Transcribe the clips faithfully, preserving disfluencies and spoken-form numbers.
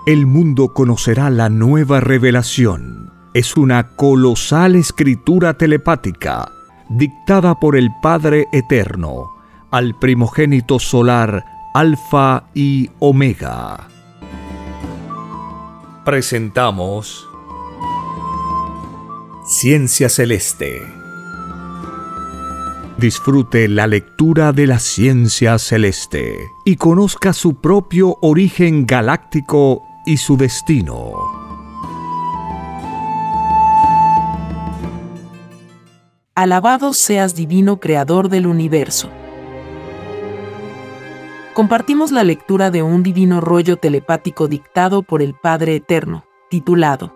el mundo conocerá la nueva revelación. Es una colosal escritura telepática, dictada por el Padre Eterno, al primogénito solar Alfa y Omega. Presentamos Ciencia Celeste. Disfrute la lectura de la ciencia celeste y conozca su propio origen galáctico y su destino. Alabado seas, divino creador del universo. Compartimos la lectura de un divino rollo telepático dictado por el Padre Eterno, titulado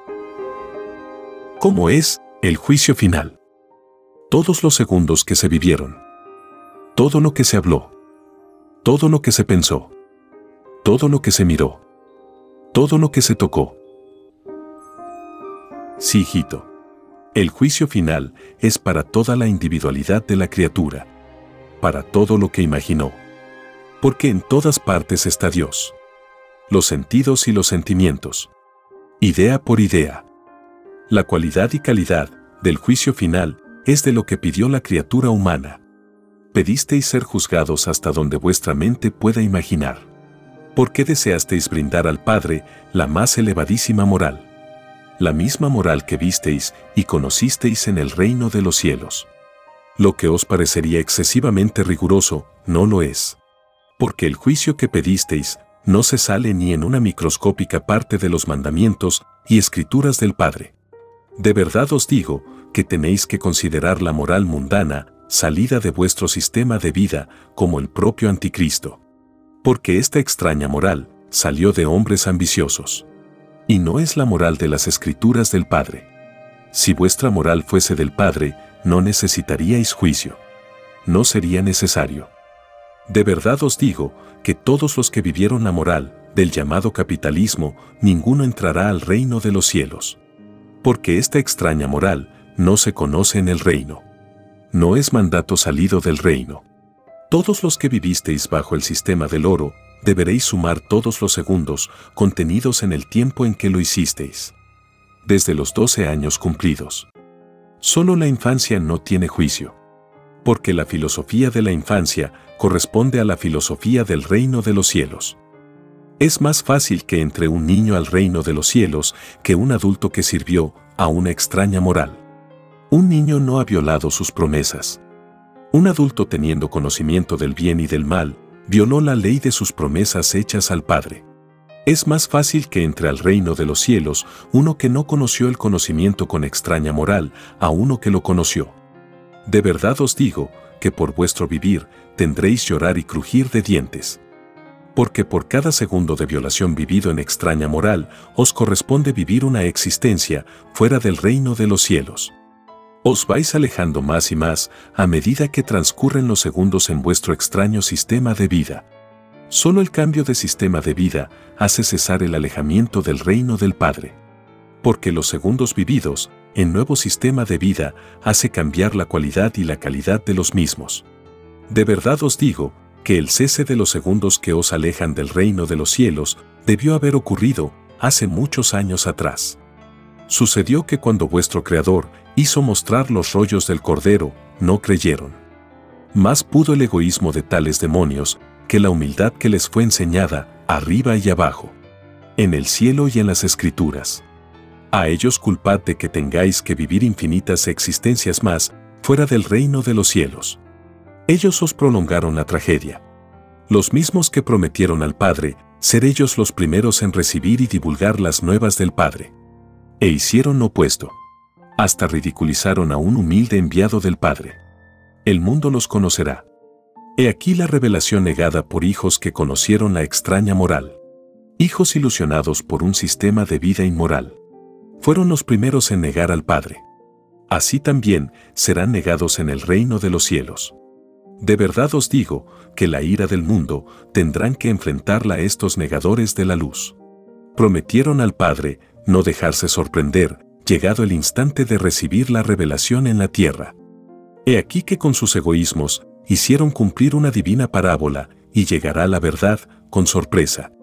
¿Cómo es el juicio final? Todos los segundos que se vivieron, todo lo que se habló, todo lo que se pensó, todo lo que se miró, todo lo que se tocó. Sí, hijito, el juicio final es para toda la individualidad de la criatura, para todo lo que imaginó, porque en todas partes está Dios, los sentidos y los sentimientos, idea por idea. La cualidad y calidad del juicio final es de lo que pidió la criatura humana. Pedisteis ser juzgados hasta donde vuestra mente pueda imaginar. ¿Por qué deseasteis brindar al Padre la más elevadísima moral? La misma moral que visteis y conocisteis en el reino de los cielos. Lo que os parecería excesivamente riguroso, no lo es. Porque el juicio que pedisteis no se sale ni en una microscópica parte de los mandamientos y escrituras del Padre. De verdad os digo que tenéis que considerar la moral mundana, salida de vuestro sistema de vida, como el propio anticristo. Porque esta extraña moral salió de hombres ambiciosos. Y no es la moral de las escrituras del Padre. Si vuestra moral fuese del Padre, no necesitaríais juicio. No sería necesario. De verdad os digo que todos los que vivieron la moral del llamado capitalismo, ninguno entrará al reino de los cielos. Porque esta extraña moral no se conoce en el reino. No es mandato salido del reino. Todos los que vivisteis bajo el sistema del oro, deberéis sumar todos los segundos contenidos en el tiempo en que lo hicisteis. Desde los doce años cumplidos. Solo la infancia no tiene juicio. Porque la filosofía de la infancia corresponde a la filosofía del reino de los cielos. Es más fácil que entre un niño al reino de los cielos que un adulto que sirvió a una extraña moral. Un niño no ha violado sus promesas. Un adulto, teniendo conocimiento del bien y del mal, violó la ley de sus promesas hechas al Padre. Es más fácil que entre al reino de los cielos uno que no conoció el conocimiento con extraña moral a uno que lo conoció. De verdad os digo que por vuestro vivir tendréis llorar y crujir de dientes. Porque por cada segundo de violación vivido en extraña moral os corresponde vivir una existencia fuera del reino de los cielos. Os vais alejando más y más a medida que transcurren los segundos en vuestro extraño sistema de vida. Solo el cambio de sistema de vida hace cesar el alejamiento del reino del Padre. Porque los segundos vividos en nuevo sistema de vida hace cambiar la cualidad y la calidad de los mismos. De verdad os digo que el cese de los segundos que os alejan del reino de los cielos debió haber ocurrido hace muchos años atrás. Sucedió que cuando vuestro Creador hizo mostrar los rollos del Cordero, no creyeron. Más pudo el egoísmo de tales demonios que la humildad que les fue enseñada, arriba y abajo, en el cielo y en las Escrituras. A ellos culpad de que tengáis que vivir infinitas existencias más fuera del reino de los cielos. Ellos os prolongaron la tragedia. Los mismos que prometieron al Padre ser ellos los primeros en recibir y divulgar las nuevas del Padre. E hicieron lo opuesto. Hasta ridiculizaron a un humilde enviado del Padre. El mundo los conocerá. He aquí la revelación negada por hijos que conocieron la extraña moral. Hijos ilusionados por un sistema de vida inmoral. Fueron los primeros en negar al Padre. Así también serán negados en el reino de los cielos. De verdad os digo que la ira del mundo tendrán que enfrentarla estos negadores de la luz. Prometieron al Padre no dejarse sorprender, llegado el instante de recibir la revelación en la tierra. He aquí que con sus egoísmos hicieron cumplir una divina parábola y llegará la verdad con sorpresa.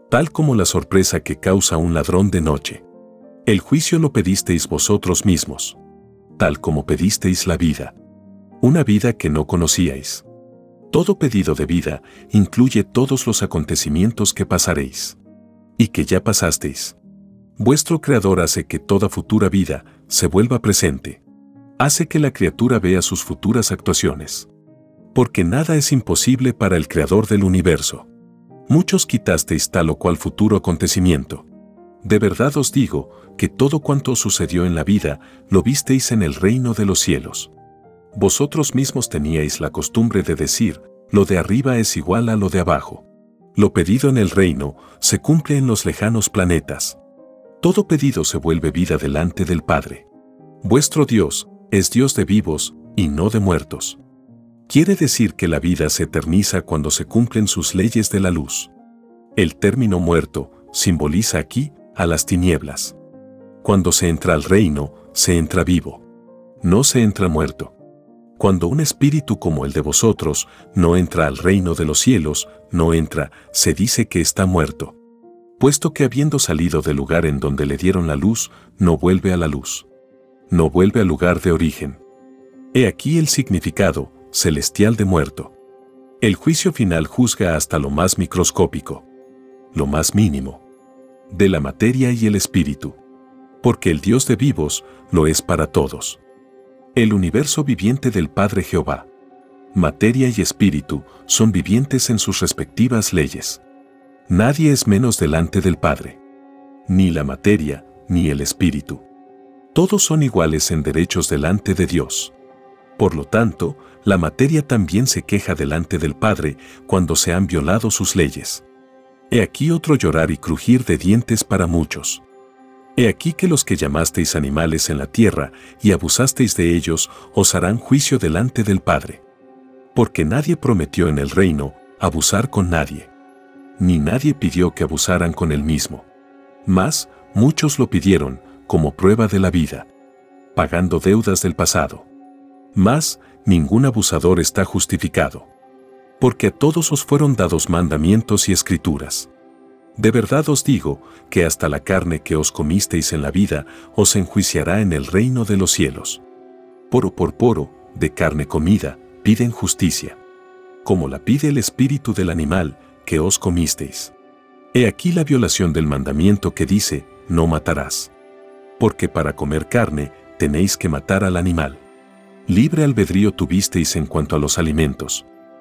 tal como la sorpresa que causa un ladrón de noche. El juicio lo pedisteis vosotros mismos, tal como pedisteis la vida, una vida que no conocíais. Todo pedido de vida incluye todos los acontecimientos que pasaréis y que ya pasasteis. Vuestro Creador hace que toda futura vida se vuelva presente. Hace que la criatura vea sus futuras actuaciones. Porque nada es imposible para el Creador del universo. Muchos quitasteis tal o cual futuro acontecimiento. De verdad os digo que todo cuanto sucedió en la vida lo visteis en el reino de los cielos. Vosotros mismos teníais la costumbre de decir, lo de arriba es igual a lo de abajo. Lo pedido en el reino se cumple en los lejanos planetas. Todo pedido se vuelve vida delante del Padre. Vuestro Dios es Dios de vivos y no de muertos. Quiere decir que la vida se eterniza cuando se cumplen sus leyes de la luz. El término muerto simboliza aquí a las tinieblas. Cuando se entra al reino, se entra vivo. No se entra muerto. Cuando un espíritu como el de vosotros no entra al reino de los cielos, no entra, se dice que está muerto. Puesto que habiendo salido del lugar en donde le dieron la luz, no vuelve a la luz. No vuelve al lugar de origen. He aquí el significado celestial de muerto. El juicio final juzga hasta lo más microscópico, lo más mínimo, de la materia y el espíritu. Porque el Dios de vivos lo es para todos. El universo viviente del Padre Jehová, materia y espíritu, son vivientes en sus respectivas leyes. Nadie es menos delante del Padre. Ni la materia, ni el espíritu. Todos son iguales en derechos delante de Dios. Por lo tanto, la materia también se queja delante del Padre cuando se han violado sus leyes. He aquí otro llorar y crujir de dientes para muchos. He aquí que los que llamasteis animales en la tierra y abusasteis de ellos os harán juicio delante del Padre. Porque nadie prometió en el reino abusar con nadie. Ni nadie pidió que abusaran con él mismo. Mas, muchos lo pidieron como prueba de la vida, pagando deudas del pasado. Mas, ningún abusador está justificado. Porque a todos os fueron dados mandamientos y escrituras. De verdad os digo que hasta la carne que os comisteis en la vida os enjuiciará en el reino de los cielos. Poro por poro, de carne comida, piden justicia. Como la pide el espíritu del animal que os comisteis. He aquí la violación del mandamiento que dice, no matarás. Porque para comer carne tenéis que matar al animal. Libre albedrío tuvisteis en cuanto a los alimentos.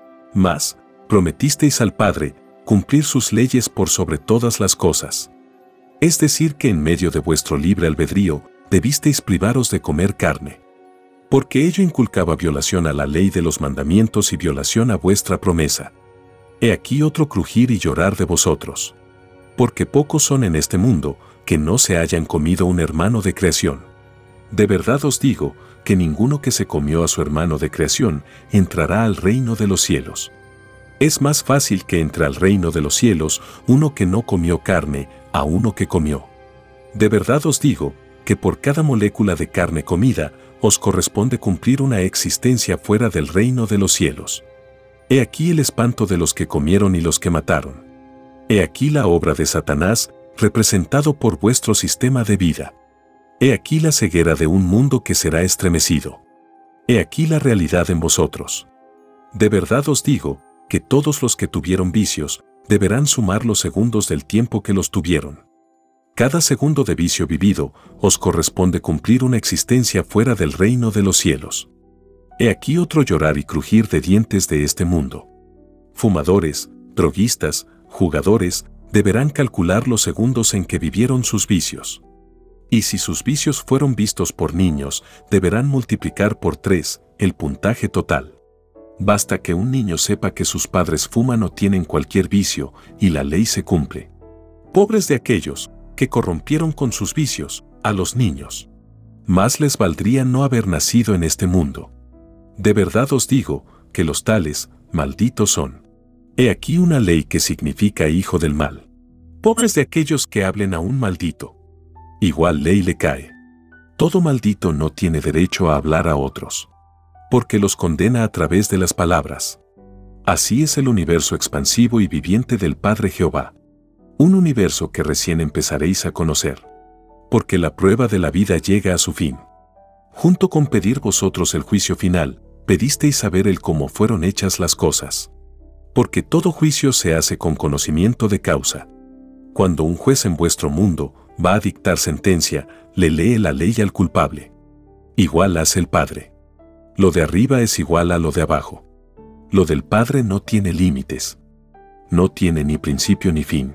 Mas, prometisteis al Padre cumplir sus leyes por sobre todas las cosas. Es decir que en medio de vuestro libre albedrío debisteis privaros de comer carne. Porque ello inculcaba violación a la ley de los mandamientos y violación a vuestra promesa. He aquí otro crujir y llorar de vosotros. Porque pocos son en este mundo que no se hayan comido un hermano de creación. De verdad os digo que ninguno que se comió a su hermano de creación entrará al reino de los cielos. Es más fácil que entre al reino de los cielos uno que no comió carne a uno que comió. De verdad os digo que por cada molécula de carne comida os corresponde cumplir una existencia fuera del reino de los cielos. He aquí el espanto de los que comieron y los que mataron. He aquí la obra de Satanás representado por vuestro sistema de vida. He aquí la ceguera de un mundo que será estremecido. He aquí la realidad en vosotros. De verdad os digo que todos los que tuvieron vicios deberán sumar los segundos del tiempo que los tuvieron. Cada segundo de vicio vivido os corresponde cumplir una existencia fuera del reino de los cielos. He aquí otro llorar y crujir de dientes de este mundo. Fumadores, droguistas, jugadores, deberán calcular los segundos en que vivieron sus vicios. Y si sus vicios fueron vistos por niños, deberán multiplicar por tres el puntaje total. Basta que un niño sepa que sus padres fuman o tienen cualquier vicio, y la ley se cumple. Pobres de aquellos que corrompieron con sus vicios a los niños. Más les valdría no haber nacido en este mundo. De verdad os digo que los tales, malditos son. He aquí una ley que significa hijo del mal. Pobres de aquellos que hablen a un maldito. Igual ley le cae. Todo maldito no tiene derecho a hablar a otros, porque los condena a través de las palabras. Así es el universo expansivo y viviente del Padre Jehová. Un universo que recién empezaréis a conocer. Porque la prueba de la vida llega a su fin. Junto con pedir vosotros el juicio final, pedisteis saber el cómo fueron hechas las cosas. Porque todo juicio se hace con conocimiento de causa. Cuando un juez en vuestro mundo va a dictar sentencia, le lee la ley al culpable. Igual hace el Padre. Lo de arriba es igual a lo de abajo. Lo del Padre no tiene límites. No tiene ni principio ni fin.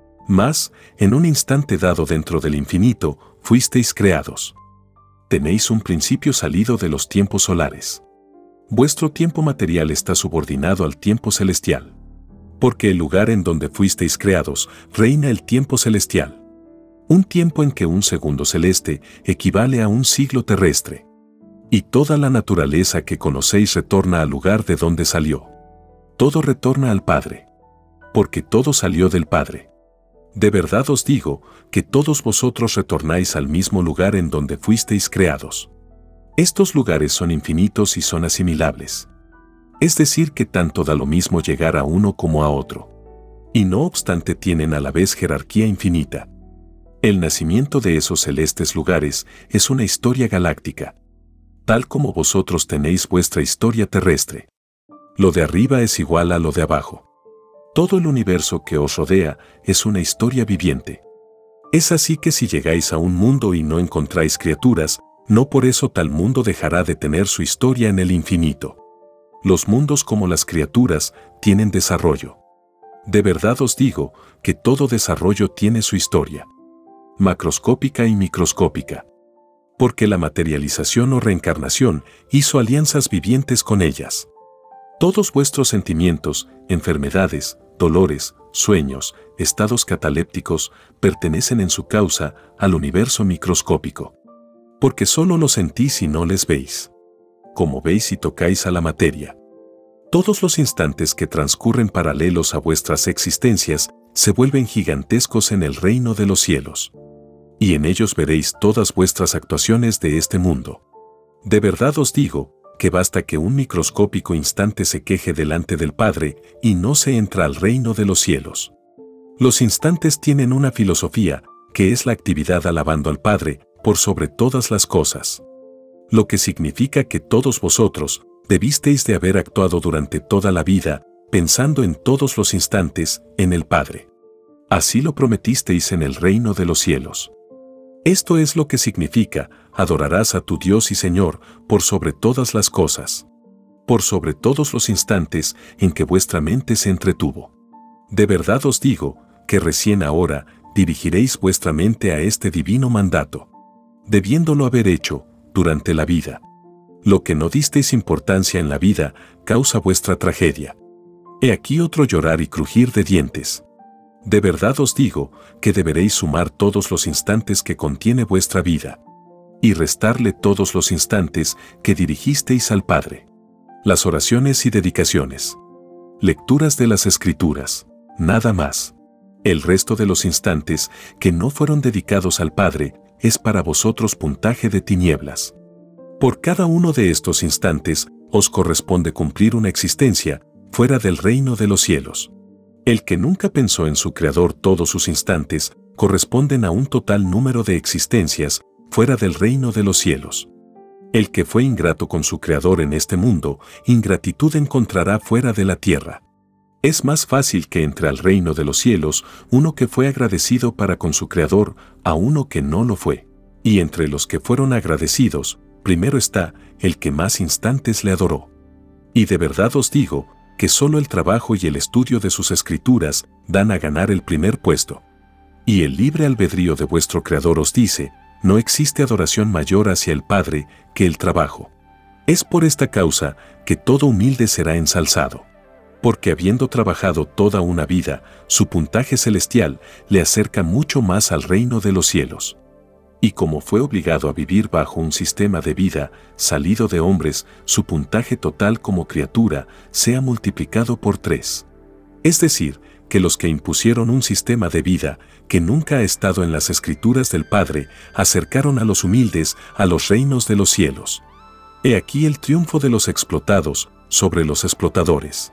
Mas, en un instante dado dentro del infinito, fuisteis creados. Tenéis un principio salido de los tiempos solares. Vuestro tiempo material está subordinado al tiempo celestial. Porque el lugar en donde fuisteis creados reina el tiempo celestial. Un tiempo en que un segundo celeste equivale a un siglo terrestre. Y toda la naturaleza que conocéis retorna al lugar de donde salió. Todo retorna al Padre. Porque todo salió del Padre. De verdad os digo que todos vosotros retornáis al mismo lugar en donde fuisteis creados. Estos lugares son infinitos y son asimilables. Es decir que tanto da lo mismo llegar a uno como a otro. Y no obstante tienen a la vez jerarquía infinita. El nacimiento de esos celestes lugares es una historia galáctica. Tal como vosotros tenéis vuestra historia terrestre. Lo de arriba es igual a lo de abajo. Todo el universo que os rodea es una historia viviente. Es así que si llegáis a un mundo y no encontráis criaturas, no por eso tal mundo dejará de tener su historia en el infinito. Los mundos como las criaturas tienen desarrollo. De verdad os digo que todo desarrollo tiene su historia. Macroscópica y microscópica. Porque la materialización o reencarnación hizo alianzas vivientes con ellas. Todos vuestros sentimientos, enfermedades, dolores, sueños, estados catalépticos, pertenecen en su causa al universo microscópico. Porque solo los sentís y no les veis. Como veis y tocáis a la materia. Todos los instantes que transcurren paralelos a vuestras existencias se vuelven gigantescos en el reino de los cielos. Y en ellos veréis todas vuestras actuaciones de este mundo. De verdad os digo, que basta que un microscópico instante se queje delante del Padre y no se entra al reino de los cielos. Los instantes tienen una filosofía, que es la actividad alabando al Padre, por sobre todas las cosas. Lo que significa que todos vosotros debisteis de haber actuado durante toda la vida, pensando en todos los instantes, en el Padre. Así lo prometisteis en el reino de los cielos. Esto es lo que significa, adorarás a tu Dios y Señor por sobre todas las cosas, por sobre todos los instantes en que vuestra mente se entretuvo. De verdad os digo, que recién ahora dirigiréis vuestra mente a este divino mandato, debiéndolo haber hecho durante la vida. Lo que no disteis importancia en la vida causa vuestra tragedia. He aquí otro llorar y crujir de dientes. De verdad os digo que deberéis sumar todos los instantes que contiene vuestra vida y restarle todos los instantes que dirigisteis al Padre. Las oraciones y dedicaciones. Lecturas de las Escrituras. Nada más. El resto de los instantes que no fueron dedicados al Padre es para vosotros puntaje de tinieblas. Por cada uno de estos instantes os corresponde cumplir una existencia fuera del reino de los cielos. El que nunca pensó en su Creador todos sus instantes corresponden a un total número de existencias fuera del reino de los cielos. El que fue ingrato con su Creador en este mundo, ingratitud encontrará fuera de la tierra. Es más fácil que entre al reino de los cielos uno que fue agradecido para con su Creador a uno que no lo fue. Y entre los que fueron agradecidos, primero está el que más instantes le adoró. Y de verdad os digo, que solo el trabajo y el estudio de sus escrituras dan a ganar el primer puesto. Y el libre albedrío de vuestro Creador os dice, no existe adoración mayor hacia el Padre que el trabajo. Es por esta causa que todo humilde será ensalzado. Porque habiendo trabajado toda una vida, su puntaje celestial le acerca mucho más al reino de los cielos. Y como fue obligado a vivir bajo un sistema de vida salido de hombres, su puntaje total como criatura sea multiplicado por tres. Es decir, que los que impusieron un sistema de vida que nunca ha estado en las escrituras del Padre, acercaron a los humildes a los reinos de los cielos. He aquí el triunfo de los explotados sobre los explotadores.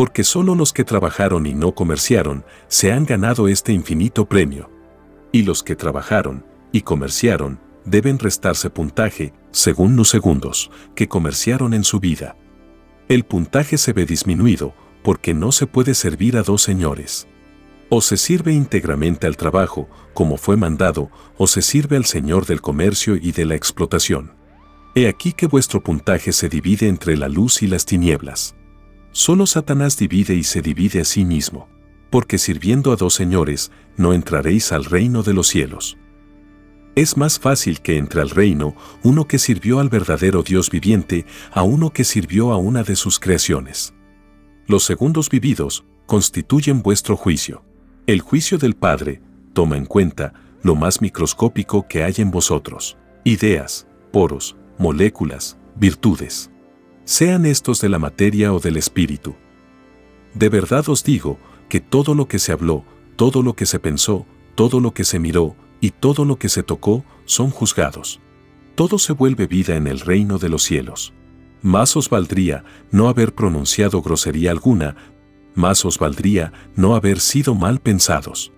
Porque solo los que trabajaron y no comerciaron se han ganado este infinito premio. Y los que trabajaron y comerciaron deben restarse puntaje, según los segundos, que comerciaron en su vida. El puntaje se ve disminuido porque no se puede servir a dos señores. O se sirve íntegramente al trabajo, como fue mandado, o se sirve al señor del comercio y de la explotación. He aquí que vuestro puntaje se divide entre la luz y las tinieblas. Solo Satanás divide y se divide a sí mismo, porque sirviendo a dos señores, no entraréis al reino de los cielos. Es más fácil que entre al reino uno que sirvió al verdadero Dios viviente a uno que sirvió a una de sus creaciones. Los segundos vividos constituyen vuestro juicio. El juicio del Padre toma en cuenta lo más microscópico que hay en vosotros: ideas, poros, moléculas, virtudes. Sean estos de la materia o del espíritu. De verdad os digo que todo lo que se habló, todo lo que se pensó, todo lo que se miró y todo lo que se tocó son juzgados. Todo se vuelve vida en el reino de los cielos. Más os valdría no haber pronunciado grosería alguna, más os valdría no haber sido mal pensados.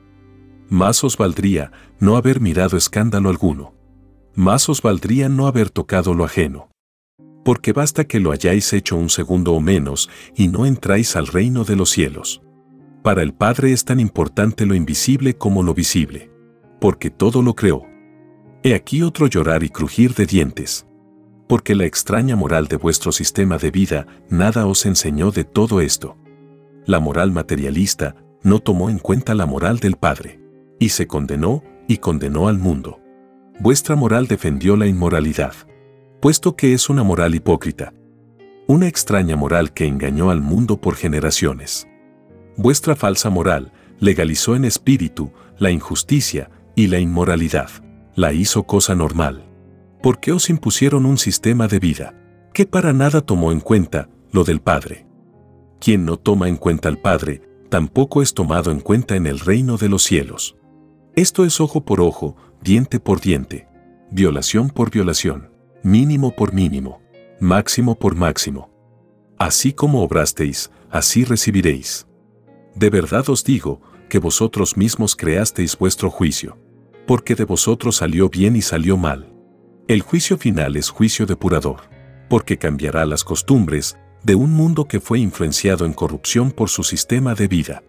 Más os valdría no haber mirado escándalo alguno. Más os valdría no haber tocado lo ajeno. Porque basta que lo hayáis hecho un segundo o menos y no entráis al reino de los cielos. Para el Padre es tan importante lo invisible como lo visible, porque todo lo creó. He aquí otro llorar y crujir de dientes. Porque la extraña moral de vuestro sistema de vida nada os enseñó de todo esto. La moral materialista no tomó en cuenta la moral del Padre, y se condenó y condenó al mundo. Vuestra moral defendió la inmoralidad, puesto que es una moral hipócrita, una extraña moral que engañó al mundo por generaciones. Vuestra falsa moral legalizó en espíritu la injusticia y la inmoralidad, la hizo cosa normal. Porque os impusieron un sistema de vida que para nada tomó en cuenta lo del Padre. Quien no toma en cuenta al Padre, tampoco es tomado en cuenta en el reino de los cielos. Esto es ojo por ojo, diente por diente, violación por violación, mínimo por mínimo, máximo por máximo. Así como obrasteis, así recibiréis. De verdad os digo que vosotros mismos creasteis vuestro juicio, porque de vosotros salió bien y salió mal. El juicio final es juicio depurador, porque cambiará las costumbres de un mundo que fue influenciado en corrupción por su sistema de vida.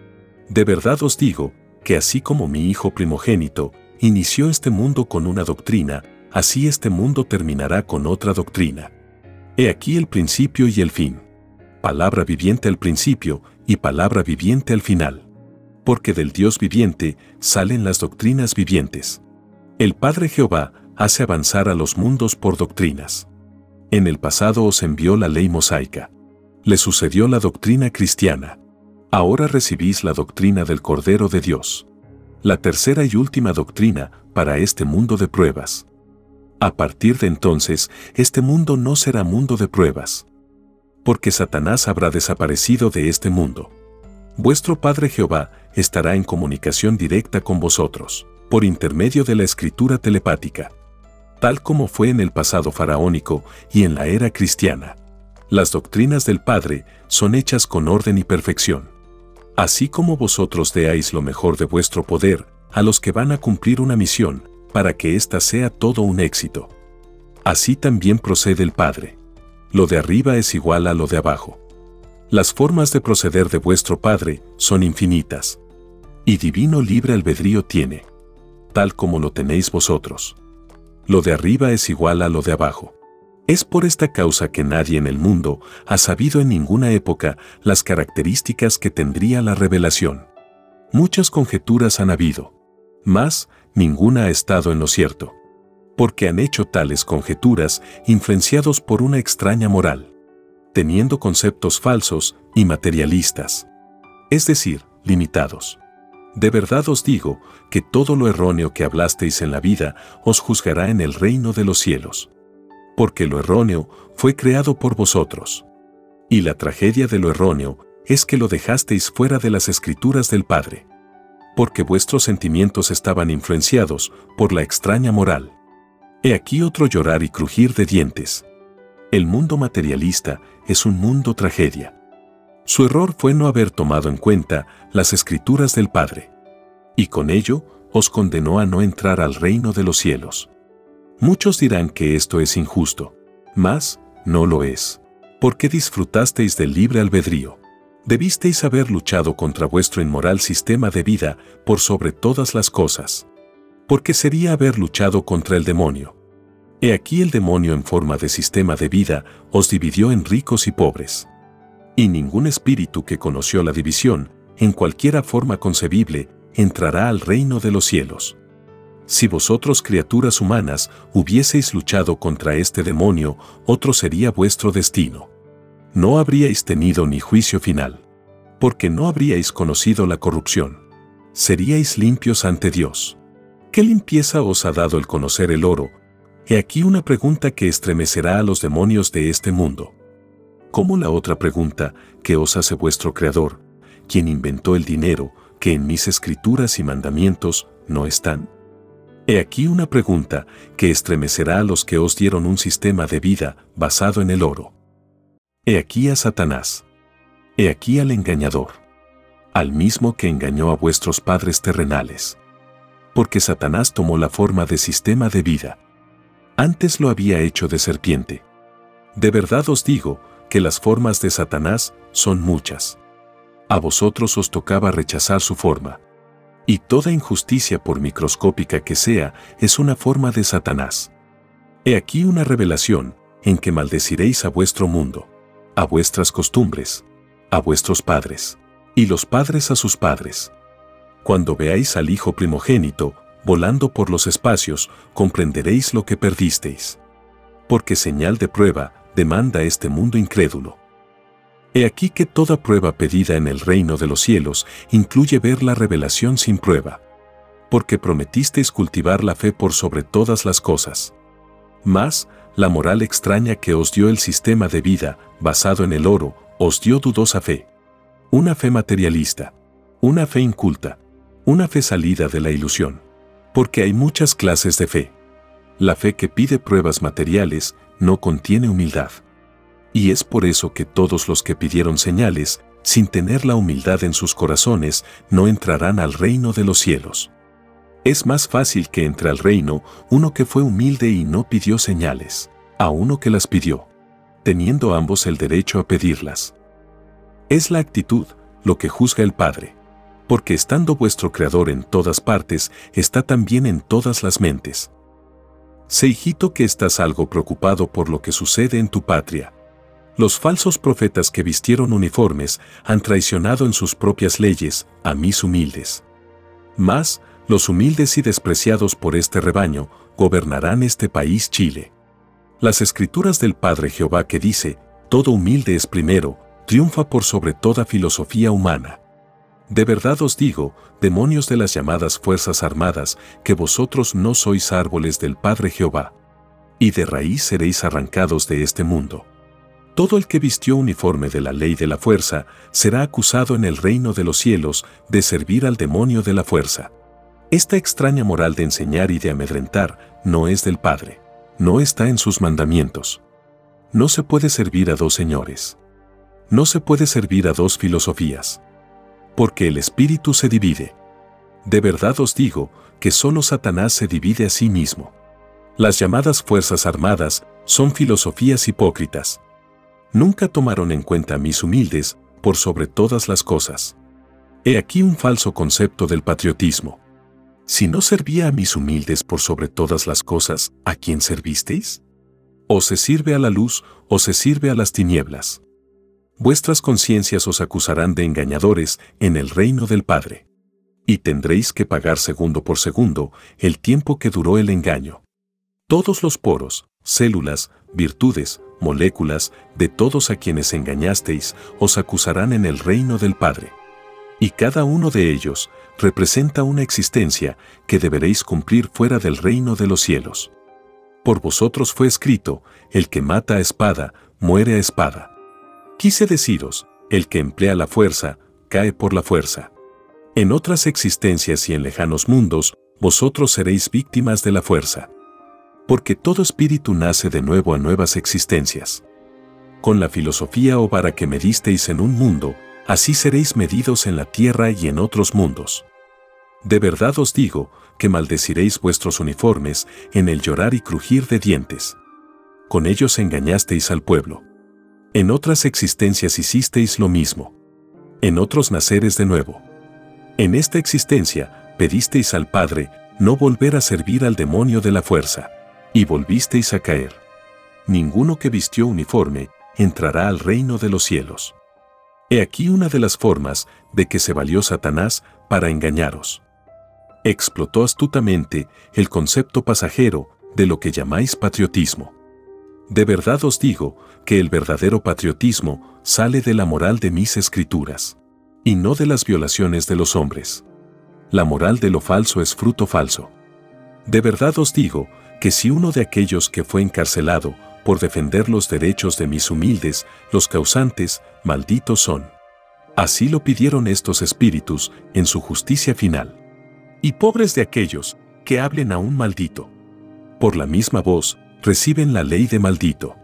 De verdad os digo que así como mi Hijo primogénito inició este mundo con una doctrina, así este mundo terminará con otra doctrina. He aquí el principio y el fin. Palabra viviente al principio y palabra viviente al final. Porque del Dios viviente salen las doctrinas vivientes. El Padre Jehová hace avanzar a los mundos por doctrinas. En el pasado os envió la ley mosaica. Le sucedió la doctrina cristiana. Ahora recibís la doctrina del Cordero de Dios. La tercera y última doctrina para este mundo de pruebas. A partir de entonces, este mundo no será mundo de pruebas. Porque Satanás habrá desaparecido de este mundo. Vuestro Padre Jehová estará en comunicación directa con vosotros, por intermedio de la escritura telepática. Tal como fue en el pasado faraónico y en la era cristiana. Las doctrinas del Padre son hechas con orden y perfección. Así como vosotros deáis lo mejor de vuestro poder a los que van a cumplir una misión, para que ésta sea todo un éxito. Así también procede el Padre. Lo de arriba es igual a lo de abajo. Las formas de proceder de vuestro Padre son infinitas. Y divino libre albedrío tiene, tal como lo tenéis vosotros. Lo de arriba es igual a lo de abajo. Es por esta causa que nadie en el mundo ha sabido en ninguna época las características que tendría la revelación. Muchas conjeturas han habido, mas ninguna ha estado en lo cierto. Porque han hecho tales conjeturas influenciados por una extraña moral, teniendo conceptos falsos y materialistas, es decir, limitados. De verdad os digo que todo lo erróneo que hablasteis en la vida os juzgará en el reino de los cielos. Porque lo erróneo fue creado por vosotros. Y la tragedia de lo erróneo es que lo dejasteis fuera de las escrituras del Padre. Porque vuestros sentimientos estaban influenciados por la extraña moral. He aquí otro llorar y crujir de dientes. El mundo materialista es un mundo tragedia. Su error fue no haber tomado en cuenta las escrituras del Padre. Y con ello, os condenó a no entrar al reino de los cielos. Muchos dirán que esto es injusto, mas no lo es. Porque disfrutasteis del libre albedrío. Debisteis haber luchado contra vuestro inmoral sistema de vida por sobre todas las cosas. Porque sería haber luchado contra el demonio. He aquí el demonio en forma de sistema de vida os dividió en ricos y pobres. Y ningún espíritu que conoció la división, en cualquiera forma concebible, entrará al reino de los cielos. Si vosotros, criaturas humanas, hubieseis luchado contra este demonio, otro sería vuestro destino. No habríais tenido ni juicio final, porque no habríais conocido la corrupción. Seríais limpios ante Dios. ¿Qué limpieza os ha dado el conocer el oro? He aquí una pregunta que estremecerá a los demonios de este mundo. ¿Cómo la otra pregunta que os hace vuestro Creador, quien inventó el dinero, que en mis escrituras y mandamientos no están? He aquí una pregunta que estremecerá a los que os dieron un sistema de vida basado en el oro. He aquí a Satanás. He aquí al engañador. Al mismo que engañó a vuestros padres terrenales. Porque Satanás tomó la forma de sistema de vida. Antes lo había hecho de serpiente. De verdad os digo que las formas de Satanás son muchas. A vosotros os tocaba rechazar su forma. Y toda injusticia, por microscópica que sea, es una forma de Satanás. He aquí una revelación en que maldeciréis a vuestro mundo, a vuestras costumbres, a vuestros padres, y los padres a sus padres. Cuando veáis al Hijo primogénito volando por los espacios, comprenderéis lo que perdisteis. Porque señal de prueba demanda este mundo incrédulo. He aquí que toda prueba pedida en el reino de los cielos incluye ver la revelación sin prueba. Porque prometisteis cultivar la fe por sobre todas las cosas. Mas, la moral extraña que os dio el sistema de vida, basado en el oro, os dio dudosa fe. Una fe materialista. Una fe inculta. Una fe salida de la ilusión. Porque hay muchas clases de fe. La fe que pide pruebas materiales no contiene humildad. Y es por eso que todos los que pidieron señales, sin tener la humildad en sus corazones, no entrarán al reino de los cielos. Es más fácil que entre al reino uno que fue humilde y no pidió señales, a uno que las pidió, teniendo ambos el derecho a pedirlas. Es la actitud lo que juzga el Padre, porque estando vuestro Creador en todas partes, está también en todas las mentes. Sé, hijito, que estás algo preocupado por lo que sucede en tu patria. Los falsos profetas que vistieron uniformes han traicionado en sus propias leyes a mis humildes. Mas, los humildes y despreciados por este rebaño gobernarán este país Chile. Las escrituras del Padre Jehová que dice, todo humilde es primero, triunfa por sobre toda filosofía humana. De verdad os digo, demonios de las llamadas fuerzas armadas, que vosotros no sois árboles del Padre Jehová. Y de raíz seréis arrancados de este mundo. Todo el que vistió uniforme de la ley de la fuerza será acusado en el reino de los cielos de servir al demonio de la fuerza. Esta extraña moral de enseñar y de amedrentar no es del Padre, no está en sus mandamientos. No se puede servir a dos señores. No se puede servir a dos filosofías. Porque el espíritu se divide. De verdad os digo que solo Satanás se divide a sí mismo. Las llamadas fuerzas armadas son filosofías hipócritas. Nunca tomaron en cuenta a mis humildes por sobre todas las cosas. He aquí un falso concepto del patriotismo. Si no servía a mis humildes por sobre todas las cosas, ¿a quién servisteis? O se sirve a la luz o se sirve a las tinieblas. Vuestras conciencias os acusarán de engañadores en el reino del Padre. Y tendréis que pagar segundo por segundo el tiempo que duró el engaño. Todos los poros, células, virtudes, moléculas, de todos a quienes engañasteis, os acusarán en el reino del Padre. Y cada uno de ellos representa una existencia que deberéis cumplir fuera del reino de los cielos. Por vosotros fue escrito, el que mata a espada, muere a espada. Quise deciros, el que emplea la fuerza, cae por la fuerza. En otras existencias y en lejanos mundos, vosotros seréis víctimas de la fuerza. Porque todo espíritu nace de nuevo a nuevas existencias. Con la filosofía o vara que medisteis en un mundo, así seréis medidos en la tierra y en otros mundos. De verdad os digo, que maldeciréis vuestros uniformes en el llorar y crujir de dientes. Con ellos engañasteis al pueblo. En otras existencias hicisteis lo mismo. En otros naceres de nuevo. En esta existencia, pedisteis al Padre no volver a servir al demonio de la fuerza, y volvisteis a caer. Ninguno que vistió uniforme entrará al reino de los cielos. He aquí una de las formas de que se valió Satanás para engañaros. Explotó astutamente el concepto pasajero de lo que llamáis patriotismo. De verdad os digo que el verdadero patriotismo sale de la moral de mis escrituras, y no de las violaciones de los hombres. La moral de lo falso es fruto falso. De verdad os digo que si uno de aquellos que fue encarcelado por defender los derechos de mis humildes, los causantes, malditos son. Así lo pidieron estos espíritus en su justicia final. Y pobres de aquellos que hablen a un maldito. Por la misma voz, reciben la ley de maldito.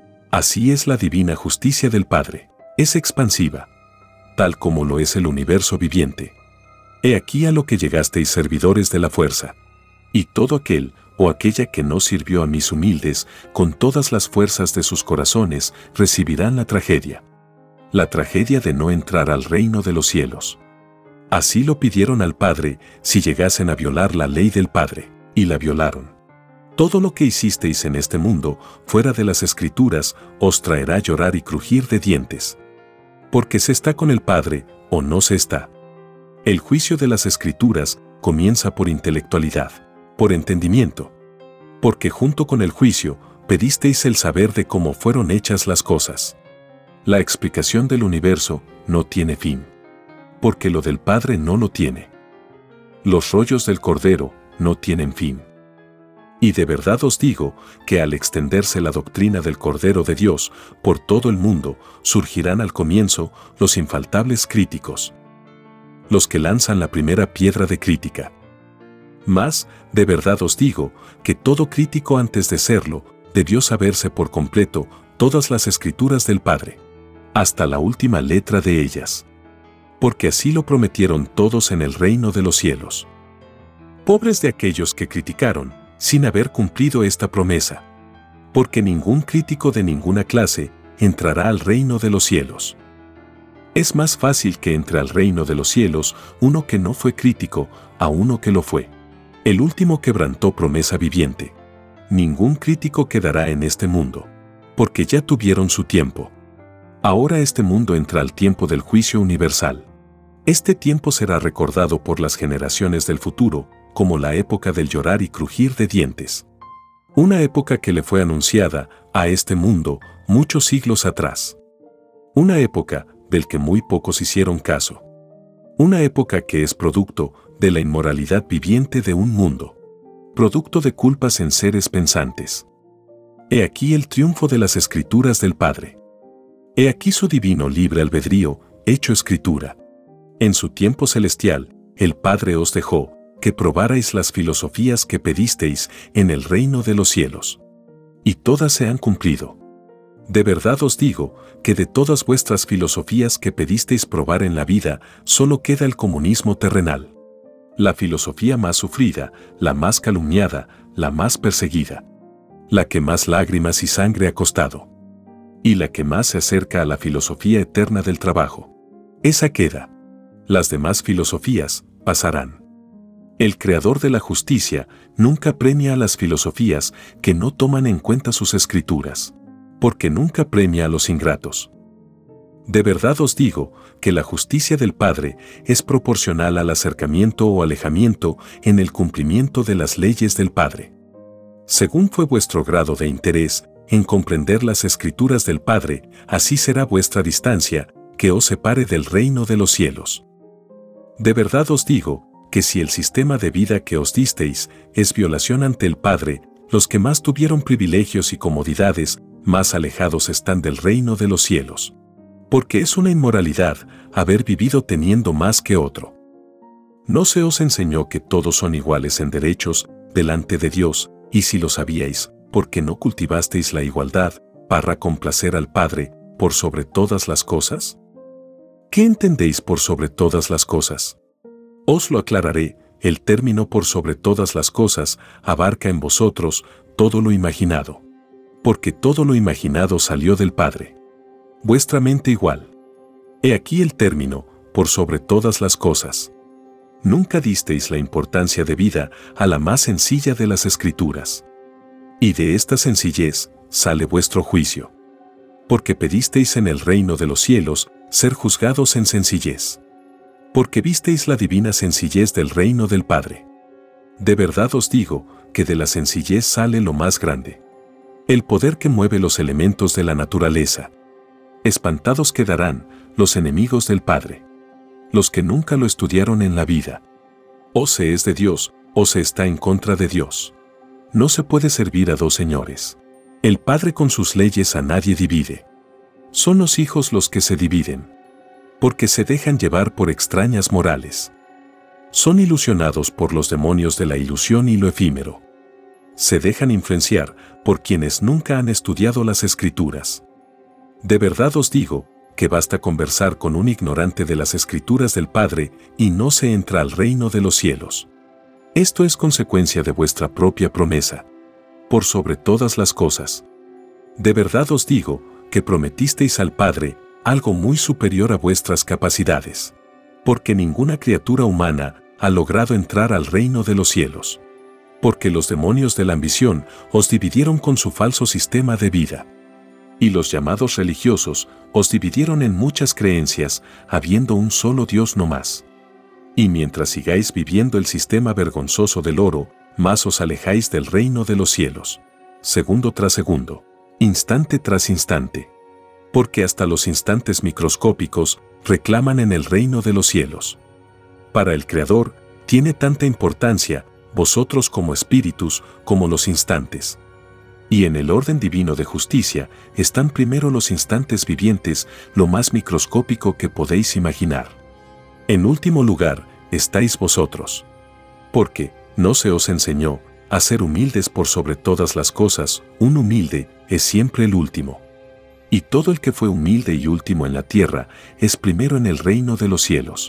Así es la divina justicia del Padre. Es expansiva, tal como lo es el universo viviente. He aquí a lo que llegasteis servidores de la fuerza. Y todo aquel o aquella que no sirvió a mis humildes, con todas las fuerzas de sus corazones, recibirán la tragedia. La tragedia de no entrar al reino de los cielos. Así lo pidieron al Padre si llegasen a violar la ley del Padre, y la violaron. Todo lo que hicisteis en este mundo, fuera de las Escrituras, os traerá llorar y crujir de dientes. Porque se está con el Padre, o no se está. El juicio de las Escrituras comienza por intelectualidad, por entendimiento. Porque junto con el juicio, pedisteis el saber de cómo fueron hechas las cosas. La explicación del universo no tiene fin. Porque lo del Padre no lo tiene. Los rollos del Cordero no tienen fin. Y de verdad os digo que al extenderse la doctrina del Cordero de Dios por todo el mundo, surgirán al comienzo los infaltables críticos. Los que lanzan la primera piedra de crítica. Mas, de verdad os digo que todo crítico antes de serlo, debió saberse por completo todas las Escrituras del Padre, hasta la última letra de ellas. Porque así lo prometieron todos en el reino de los cielos. Pobres de aquellos que criticaron, sin haber cumplido esta promesa. Porque ningún crítico de ninguna clase entrará al reino de los cielos. Es más fácil que entre al reino de los cielos uno que no fue crítico a uno que lo fue. El último quebrantó promesa viviente. Ningún crítico quedará en este mundo, porque ya tuvieron su tiempo. Ahora este mundo entra al tiempo del juicio universal. Este tiempo será recordado por las generaciones del futuro como la época del llorar y crujir de dientes. Una época que le fue anunciada a este mundo muchos siglos atrás. Una época del que muy pocos hicieron caso. Una época que es producto de la inmoralidad viviente de un mundo. Producto de culpas en seres pensantes. He aquí el triunfo de las Escrituras del Padre. He aquí su divino libre albedrío, hecho escritura. En su tiempo celestial, el Padre os dejó que probarais las filosofías que pedisteis en el reino de los cielos. Y todas se han cumplido. De verdad os digo que de todas vuestras filosofías que pedisteis probar en la vida, solo queda el comunismo terrenal. La filosofía más sufrida, la más calumniada, la más perseguida. La que más lágrimas y sangre ha costado. Y la que más se acerca a la filosofía eterna del trabajo. Esa queda. Las demás filosofías pasarán. El Creador de la justicia nunca premia a las filosofías que no toman en cuenta sus escrituras, porque nunca premia a los ingratos. De verdad os digo que la justicia del Padre es proporcional al acercamiento o alejamiento en el cumplimiento de las leyes del Padre. Según fue vuestro grado de interés en comprender las escrituras del Padre, así será vuestra distancia que os separe del reino de los cielos. De verdad os digo que si el sistema de vida que os disteis es violación ante el Padre, los que más tuvieron privilegios y comodidades, más alejados están del reino de los cielos. Porque es una inmoralidad haber vivido teniendo más que otro. ¿No se os enseñó que todos son iguales en derechos delante de Dios, y si lo sabíais, porque no cultivasteis la igualdad, para complacer al Padre, por sobre todas las cosas? ¿Qué entendéis por sobre todas las cosas? Os lo aclararé, el término por sobre todas las cosas abarca en vosotros todo lo imaginado. Porque todo lo imaginado salió del Padre. Vuestra mente igual. He aquí el término, por sobre todas las cosas. Nunca disteis la importancia debida a la más sencilla de las Escrituras. Y de esta sencillez sale vuestro juicio. Porque pedisteis en el reino de los cielos ser juzgados en sencillez. Porque visteis la divina sencillez del reino del Padre. De verdad os digo que de la sencillez sale lo más grande. El poder que mueve los elementos de la naturaleza. Espantados quedarán los enemigos del Padre. Los que nunca lo estudiaron en la vida. O se es de Dios, o se está en contra de Dios. No se puede servir a dos señores. El Padre con sus leyes a nadie divide. Son los hijos los que se dividen. Porque se dejan llevar por extrañas morales. Son ilusionados por los demonios de la ilusión y lo efímero. Se dejan influenciar por quienes nunca han estudiado las Escrituras. De verdad os digo que basta conversar con un ignorante de las Escrituras del Padre y no se entra al reino de los cielos. Esto es consecuencia de vuestra propia promesa. Por sobre todas las cosas. De verdad os digo que prometisteis al Padre algo muy superior a vuestras capacidades. Porque ninguna criatura humana ha logrado entrar al reino de los cielos. Porque los demonios de la ambición os dividieron con su falso sistema de vida. Y los llamados religiosos os dividieron en muchas creencias, habiendo un solo Dios no más. Y mientras sigáis viviendo el sistema vergonzoso del oro, más os alejáis del reino de los cielos. Segundo tras segundo, instante tras instante. Porque hasta los instantes microscópicos reclaman en el reino de los cielos. Para el Creador, tiene tanta importancia, vosotros como espíritus, como los instantes. Y en el orden divino de justicia están primero los instantes vivientes, lo más microscópico que podéis imaginar. En último lugar, estáis vosotros. Porque no se os enseñó a ser humildes por sobre todas las cosas, un humilde es siempre el último. Y todo el que fue humilde y último en la tierra es primero en el reino de los cielos.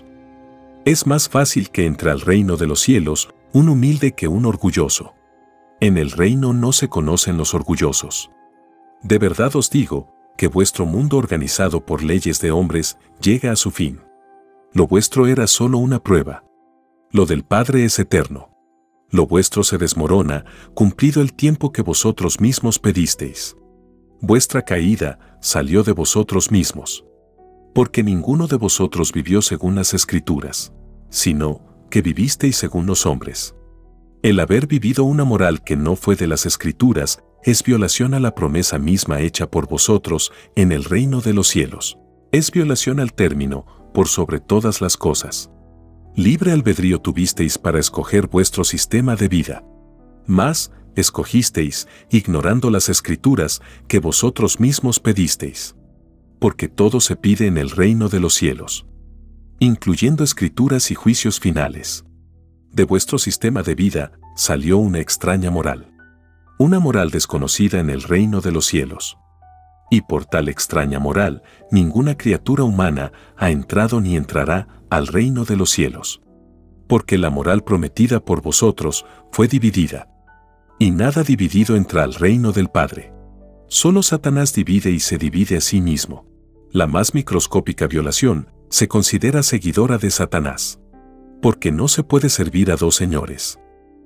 Es más fácil que entre al reino de los cielos un humilde que un orgulloso. En el reino no se conocen los orgullosos. De verdad os digo que vuestro mundo organizado por leyes de hombres llega a su fin. Lo vuestro era solo una prueba. Lo del Padre es eterno. Lo vuestro se desmorona, cumplido el tiempo que vosotros mismos pedisteis. Vuestra caída salió de vosotros mismos. Porque ninguno de vosotros vivió según las Escrituras, sino que vivisteis según los hombres. El haber vivido una moral que no fue de las Escrituras es violación a la promesa misma hecha por vosotros en el reino de los cielos. Es violación al término, por sobre todas las cosas. Libre albedrío tuvisteis para escoger vuestro sistema de vida. Mas, escogisteis, ignorando las Escrituras que vosotros mismos pedisteis. Porque todo se pide en el reino de los cielos, incluyendo Escrituras y juicios finales. De vuestro sistema de vida salió una extraña moral. Una moral desconocida en el reino de los cielos. Y por tal extraña moral, ninguna criatura humana ha entrado ni entrará al reino de los cielos. Porque la moral prometida por vosotros fue dividida. Y nada dividido entra al reino del Padre. Solo Satanás divide y se divide a sí mismo. La más microscópica violación se considera seguidora de Satanás. Porque no se puede servir a dos señores.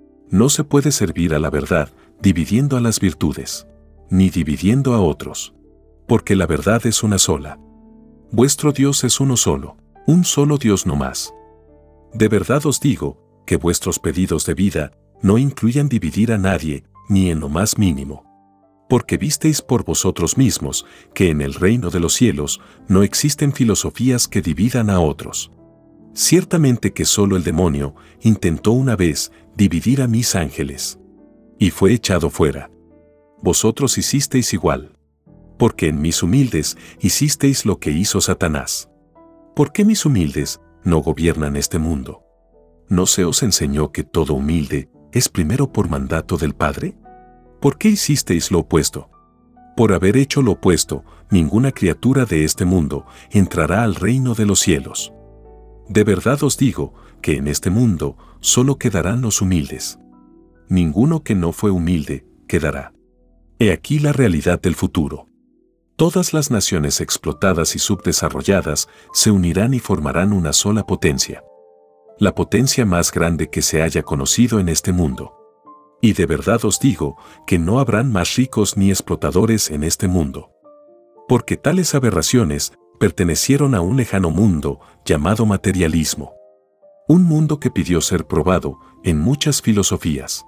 No se puede servir a la verdad dividiendo a las virtudes, ni dividiendo a otros. Porque la verdad es una sola. Vuestro Dios es uno solo, un solo Dios no más. De verdad os digo que vuestros pedidos de vida no incluyan dividir a nadie, ni en lo más mínimo. Porque visteis por vosotros mismos que en el reino de los cielos no existen filosofías que dividan a otros. Ciertamente que solo el demonio intentó una vez dividir a mis ángeles. Y fue echado fuera. Vosotros hicisteis igual. Porque en mis humildes hicisteis lo que hizo Satanás. ¿Por qué mis humildes no gobiernan este mundo? ¿No se os enseñó que todo humilde es primero por mandato del Padre? ¿Por qué hicisteis lo opuesto? Por haber hecho lo opuesto, ninguna criatura de este mundo entrará al reino de los cielos. De verdad os digo que en este mundo solo quedarán los humildes. Ninguno que no fue humilde quedará. He aquí la realidad del futuro. Todas las naciones explotadas y subdesarrolladas se unirán y formarán una sola potencia. La potencia más grande que se haya conocido en este mundo. Y de verdad os digo que no habrán más ricos ni explotadores en este mundo. Porque tales aberraciones pertenecieron a un lejano mundo llamado materialismo. Un mundo que pidió ser probado en muchas filosofías,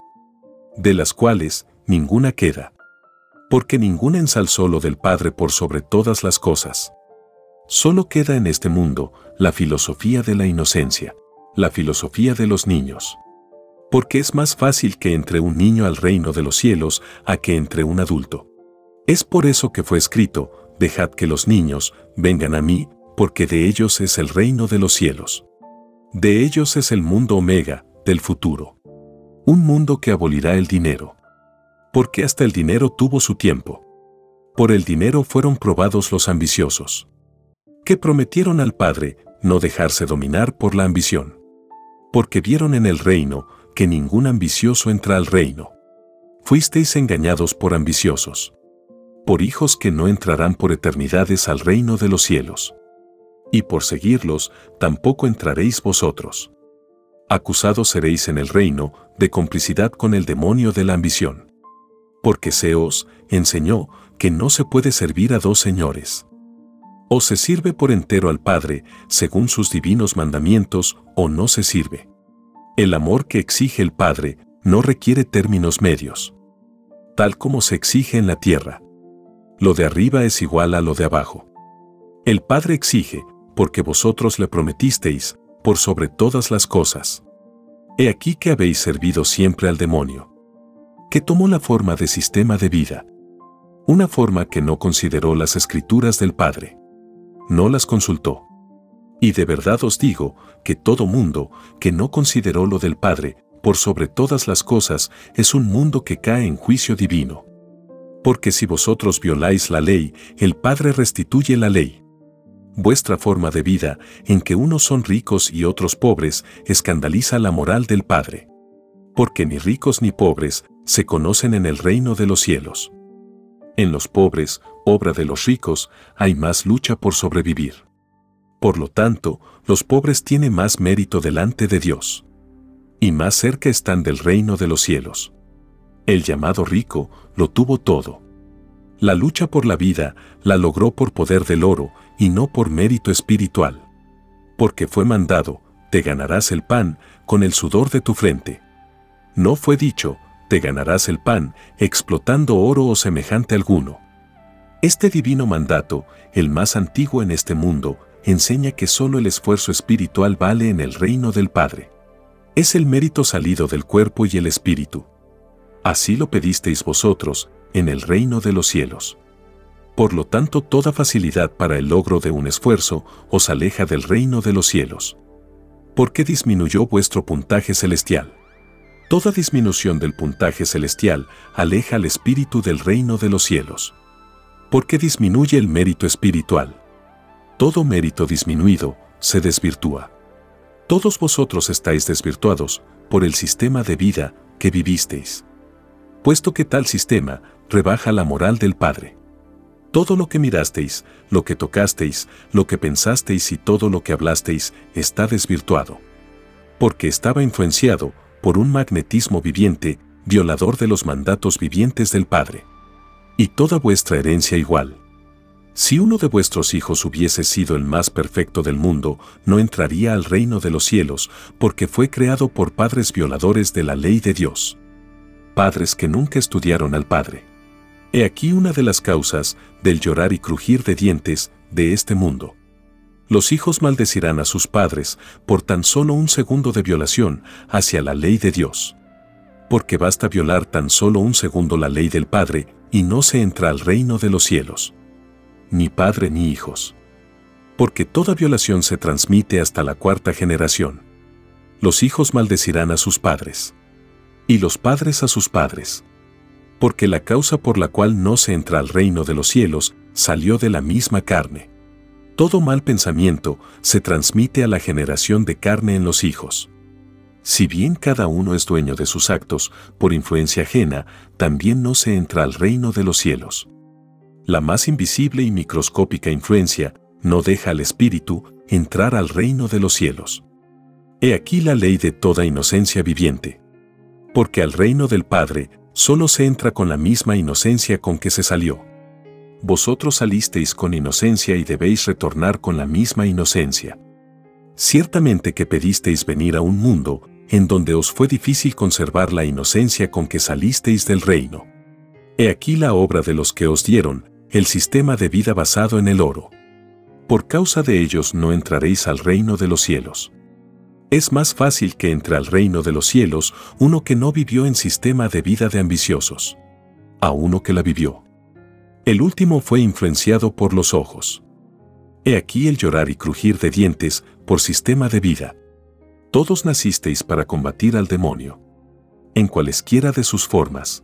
de las cuales ninguna queda. Porque ninguna ensalzó lo del Padre por sobre todas las cosas. Solo queda en este mundo la filosofía de la inocencia, la filosofía de los niños. Porque es más fácil que entre un niño al reino de los cielos a que entre un adulto. Es por eso que fue escrito, dejad que los niños vengan a mí, porque de ellos es el reino de los cielos. De ellos es el mundo omega, del futuro. Un mundo que abolirá el dinero. Porque hasta el dinero tuvo su tiempo. Por el dinero fueron probados los ambiciosos, que prometieron al Padre no dejarse dominar por la ambición. Porque vieron en el reino que ningún ambicioso entra al reino. Fuisteis engañados por ambiciosos. Por hijos que no entrarán por eternidades al reino de los cielos. Y por seguirlos, tampoco entraréis vosotros. Acusados seréis en el reino de complicidad con el demonio de la ambición. Porque se os enseñó que no se puede servir a dos señores. O se sirve por entero al Padre, según sus divinos mandamientos, o no se sirve. El amor que exige el Padre no requiere términos medios. Tal como se exige en la tierra. Lo de arriba es igual a lo de abajo. El Padre exige, porque vosotros le prometisteis, por sobre todas las cosas. He aquí que habéis servido siempre al demonio, que tomó la forma de sistema de vida. Una forma que no consideró las escrituras del Padre. No las consultó. Y de verdad os digo que todo mundo que no consideró lo del Padre, por sobre todas las cosas, es un mundo que cae en juicio divino. Porque si vosotros violáis la ley, el Padre restituye la ley. Vuestra forma de vida, en que unos son ricos y otros pobres, escandaliza la moral del Padre. Porque ni ricos ni pobres se conocen en el reino de los cielos. En los pobres, obra de los ricos, hay más lucha por sobrevivir. Por lo tanto, los pobres tienen más mérito delante de Dios. Y más cerca están del reino de los cielos. El llamado rico lo tuvo todo. La lucha por la vida la logró por poder del oro y no por mérito espiritual. Porque fue mandado, te ganarás el pan con el sudor de tu frente. No fue dicho, te ganarás el pan explotando oro o semejante alguno. Este divino mandato, el más antiguo en este mundo, enseña que solo el esfuerzo espiritual vale en el reino del Padre. Es el mérito salido del cuerpo y el espíritu. Así lo pedisteis vosotros, en el reino de los cielos. Por lo tanto, toda facilidad para el logro de un esfuerzo os aleja del reino de los cielos. Porque disminuyó vuestro puntaje celestial. Toda disminución del puntaje celestial aleja al espíritu del reino de los cielos. Porque disminuye el mérito espiritual. Todo mérito disminuido se desvirtúa. Todos vosotros estáis desvirtuados por el sistema de vida que vivisteis. Puesto que tal sistema rebaja la moral del Padre. Todo lo que mirasteis, lo que tocasteis, lo que pensasteis y todo lo que hablasteis está desvirtuado. Porque estaba influenciado por un magnetismo viviente, violador de los mandatos vivientes del Padre. Y toda vuestra herencia igual. Si uno de vuestros hijos hubiese sido el más perfecto del mundo, no entraría al reino de los cielos, porque fue creado por padres violadores de la ley de Dios. Padres que nunca estudiaron al Padre. He aquí una de las causas del llorar y crujir de dientes de este mundo. Los hijos maldecirán a sus padres por tan solo un segundo de violación hacia la ley de Dios. Porque basta violar tan solo un segundo la ley del Padre y no se entra al reino de los cielos. Ni padre ni hijos. Porque toda violación se transmite hasta la cuarta generación. Los hijos maldecirán a sus padres. Y los padres a sus padres. Porque la causa por la cual no se entra al reino de los cielos salió de la misma carne. Todo mal pensamiento se transmite a la generación de carne en los hijos. Si bien cada uno es dueño de sus actos, por influencia ajena, también no se entra al reino de los cielos. La más invisible y microscópica influencia no deja al espíritu entrar al reino de los cielos. He aquí la ley de toda inocencia viviente. Porque al reino del Padre solo se entra con la misma inocencia con que se salió. Vosotros salisteis con inocencia y debéis retornar con la misma inocencia. Ciertamente que pedisteis venir a un mundo en donde os fue difícil conservar la inocencia con que salisteis del reino. He aquí la obra de los que os dieron el sistema de vida basado en el oro. Por causa de ellos no entraréis al reino de los cielos. Es más fácil que entre al reino de los cielos uno que no vivió en sistema de vida de ambiciosos, a uno que la vivió. El último fue influenciado por los ojos. He aquí el llorar y crujir de dientes por sistema de vida. Todos nacisteis para combatir al demonio, en cualesquiera de sus formas.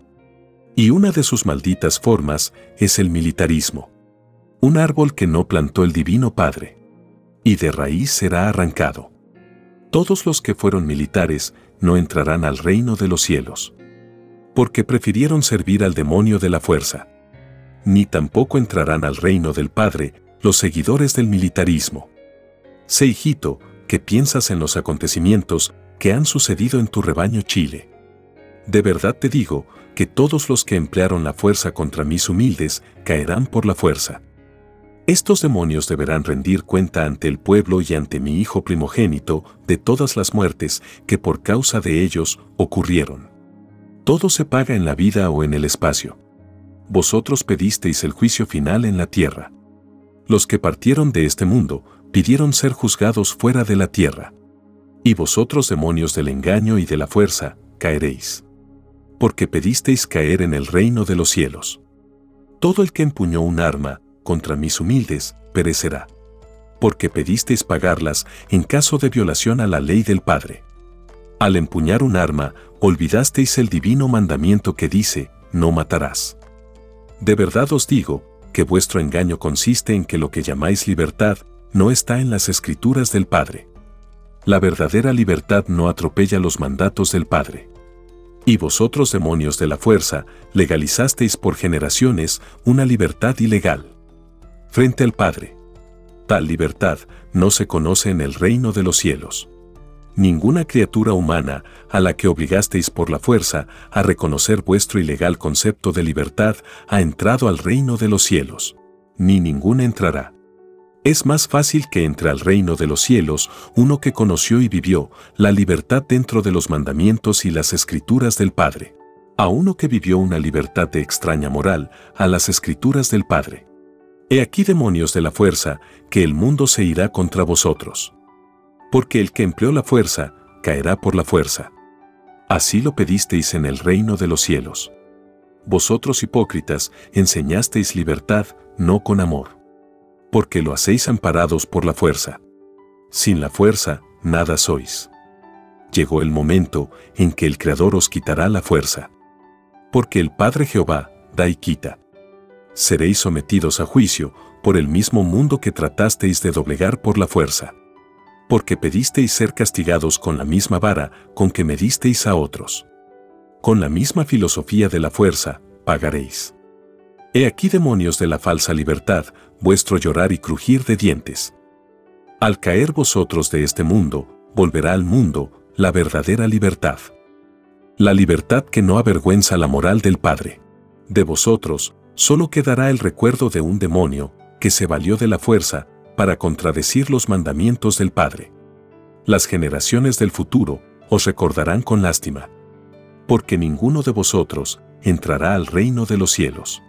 Y una de sus malditas formas es el militarismo. Un árbol que no plantó el Divino Padre. Y de raíz será arrancado. Todos los que fueron militares no entrarán al reino de los cielos. Porque prefirieron servir al demonio de la fuerza. Ni tampoco entrarán al reino del Padre los seguidores del militarismo. Sé, hijito, que piensas en los acontecimientos que han sucedido en tu rebaño Chile. De verdad te digo que todos los que emplearon la fuerza contra mis humildes caerán por la fuerza. Estos demonios deberán rendir cuenta ante el pueblo y ante mi hijo primogénito de todas las muertes que por causa de ellos ocurrieron. Todo se paga en la vida o en el espacio. Vosotros pedisteis el juicio final en la tierra. Los que partieron de este mundo pidieron ser juzgados fuera de la tierra. Y vosotros, demonios del engaño y de la fuerza, caeréis. Porque pedisteis caer en el reino de los cielos. Todo el que empuñó un arma contra mis humildes perecerá. Porque pedisteis pagarlas en caso de violación a la ley del Padre. Al empuñar un arma, olvidasteis el divino mandamiento que dice, no matarás. De verdad os digo, que vuestro engaño consiste en que lo que llamáis libertad no está en las escrituras del Padre. La verdadera libertad no atropella los mandatos del Padre. Y vosotros, demonios de la fuerza, legalizasteis por generaciones una libertad ilegal frente al Padre. Tal libertad no se conoce en el reino de los cielos. Ninguna criatura humana a la que obligasteis por la fuerza a reconocer vuestro ilegal concepto de libertad ha entrado al reino de los cielos, ni ninguna entrará. Es más fácil que entre al reino de los cielos uno que conoció y vivió la libertad dentro de los mandamientos y las escrituras del Padre, a uno que vivió una libertad de extraña moral a las escrituras del Padre. He aquí, demonios de la fuerza, que el mundo se irá contra vosotros. Porque el que empleó la fuerza, caerá por la fuerza. Así lo pedisteis en el reino de los cielos. Vosotros, hipócritas, enseñasteis libertad, no con amor. Porque lo hacéis amparados por la fuerza. Sin la fuerza, nada sois. Llegó el momento en que el Creador os quitará la fuerza. Porque el Padre Jehová da y quita. Seréis sometidos a juicio por el mismo mundo que tratasteis de doblegar por la fuerza. Porque pedisteis ser castigados con la misma vara con que me disteis a otros. Con la misma filosofía de la fuerza, pagaréis. He aquí, demonios de la falsa libertad, vuestro llorar y crujir de dientes. Al caer vosotros de este mundo, volverá al mundo la verdadera libertad. La libertad que no avergüenza la moral del Padre. De vosotros, solo quedará el recuerdo de un demonio que se valió de la fuerza para contradecir los mandamientos del Padre. Las generaciones del futuro os recordarán con lástima. Porque ninguno de vosotros entrará al reino de los cielos.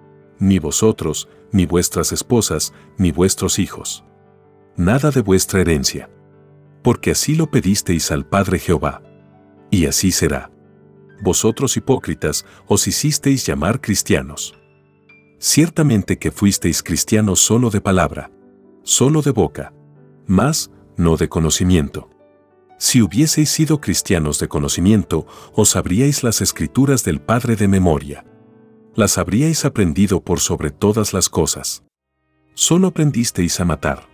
Ni vosotros, ni vuestras esposas, ni vuestros hijos. Nada de vuestra herencia. Porque así lo pedisteis al Padre Jehová. Y así será. Vosotros, hipócritas, os hicisteis llamar cristianos. Ciertamente que fuisteis cristianos solo de palabra, solo de boca, mas no de conocimiento. Si hubieseis sido cristianos de conocimiento, os sabríais las escrituras del Padre de memoria. Las habríais aprendido por sobre todas las cosas. Solo aprendisteis a matar.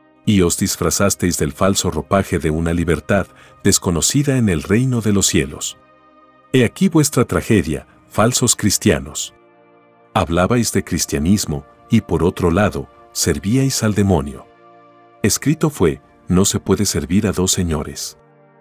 Y os disfrazasteis del falso ropaje de una libertad desconocida en el reino de los cielos. He aquí vuestra tragedia, falsos cristianos. Hablabais de cristianismo y por otro lado, servíais al demonio. Escrito fue, no se puede servir a dos señores.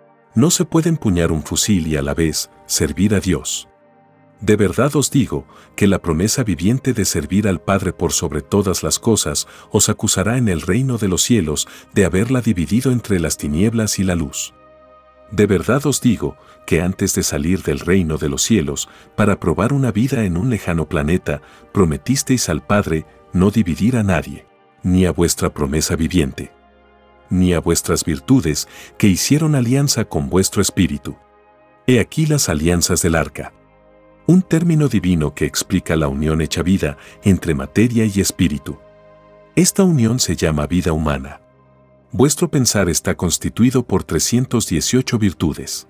No se puede empuñar un fusil y a la vez servir a Dios. De verdad os digo que la promesa viviente de servir al Padre por sobre todas las cosas os acusará en el reino de los cielos de haberla dividido entre las tinieblas y la luz. De verdad os digo que antes de salir del reino de los cielos para probar una vida en un lejano planeta, prometisteis al Padre no dividir a nadie, ni a vuestra promesa viviente, ni a vuestras virtudes que hicieron alianza con vuestro espíritu. He aquí las alianzas del arca. Un término divino que explica la unión hecha vida entre materia y espíritu. Esta unión se llama vida humana. Vuestro pensar está constituido por trescientas dieciocho virtudes.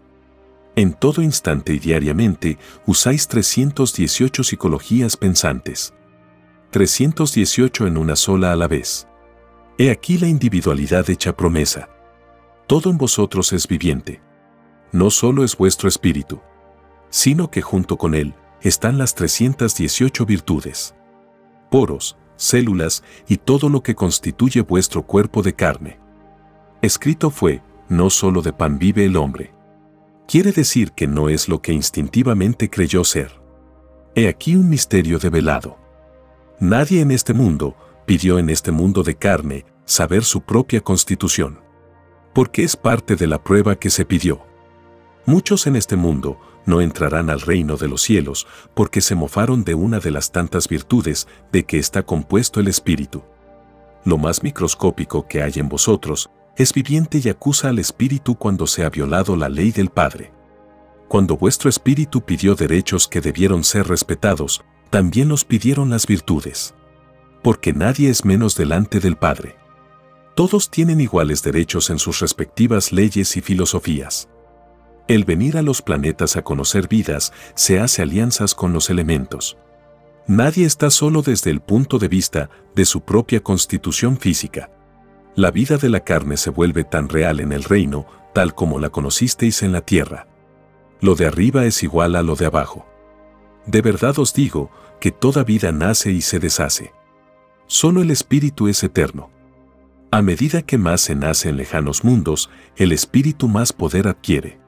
En todo instante y diariamente usáis trescientas dieciocho psicologías pensantes. trescientas dieciocho en una sola a la vez. He aquí la individualidad hecha promesa. Todo en vosotros es viviente. No solo es vuestro espíritu, sino que junto con él están las trescientas dieciocho virtudes. Poros, células y todo lo que constituye vuestro cuerpo de carne. Escrito fue, no solo de pan vive el hombre. Quiere decir que no es lo que instintivamente creyó ser. He aquí un misterio develado. Nadie en este mundo pidió en este mundo de carne saber su propia constitución, porque es parte de la prueba que se pidió. Muchos en este mundo no entrarán al reino de los cielos porque se mofaron de una de las tantas virtudes de que está compuesto el espíritu. Lo más microscópico que hay en vosotros es viviente y acusa al espíritu cuando se ha violado la ley del Padre. Cuando vuestro espíritu pidió derechos que debieron ser respetados, también los pidieron las virtudes. Porque nadie es menos delante del Padre. Todos tienen iguales derechos en sus respectivas leyes y filosofías. El venir a los planetas a conocer vidas se hace alianzas con los elementos. Nadie está solo desde el punto de vista de su propia constitución física. La vida de la carne se vuelve tan real en el reino, tal como la conocisteis en la tierra. Lo de arriba es igual a lo de abajo. De verdad os digo que toda vida nace y se deshace. Solo el espíritu es eterno. A medida que más se nace en lejanos mundos, el espíritu más poder adquiere.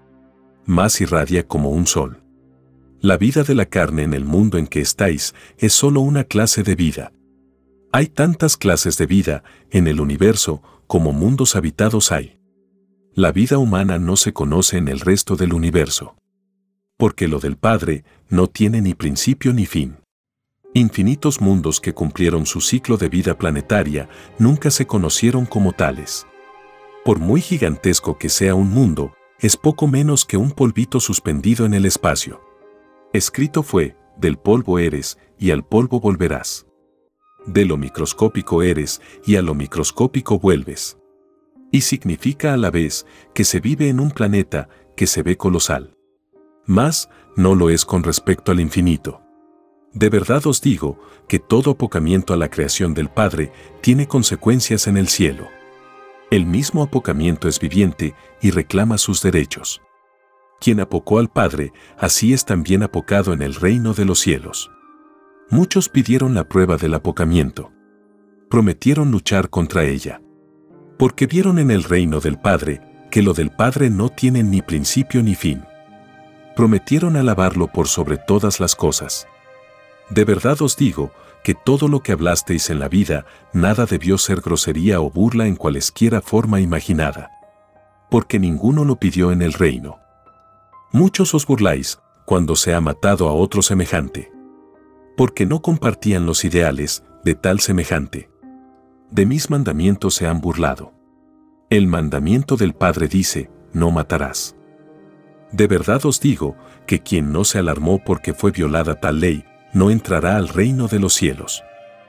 Más irradia como un sol. La vida de la carne en el mundo en que estáis es solo una clase de vida. Hay tantas clases de vida en el universo como mundos habitados hay. La vida humana no se conoce en el resto del universo. Porque lo del Padre no tiene ni principio ni fin. Infinitos mundos que cumplieron su ciclo de vida planetaria nunca se conocieron como tales. Por muy gigantesco que sea un mundo, es poco menos que un polvito suspendido en el espacio. Escrito fue, del polvo eres, y al polvo volverás. De lo microscópico eres, y a lo microscópico vuelves. Y significa a la vez que se vive en un planeta que se ve colosal. Mas, no lo es con respecto al infinito. De verdad os digo que todo apocamiento a la creación del Padre tiene consecuencias en el cielo. El mismo apocamiento es viviente y reclama sus derechos. Quien apocó al Padre, así es también apocado en el reino de los cielos. Muchos pidieron la prueba del apocamiento. Prometieron luchar contra ella. Porque vieron en el reino del Padre que lo del Padre no tiene ni principio ni fin. Prometieron alabarlo por sobre todas las cosas. De verdad os digo que todo lo que hablasteis en la vida, nada debió ser grosería o burla en cualesquiera forma imaginada. Porque ninguno lo pidió en el reino. Muchos os burláis cuando se ha matado a otro semejante. Porque no compartían los ideales de tal semejante. De mis mandamientos se han burlado. El mandamiento del Padre dice, no matarás. De verdad os digo que quien no se alarmó porque fue violada tal ley, no entrará al reino de los cielos.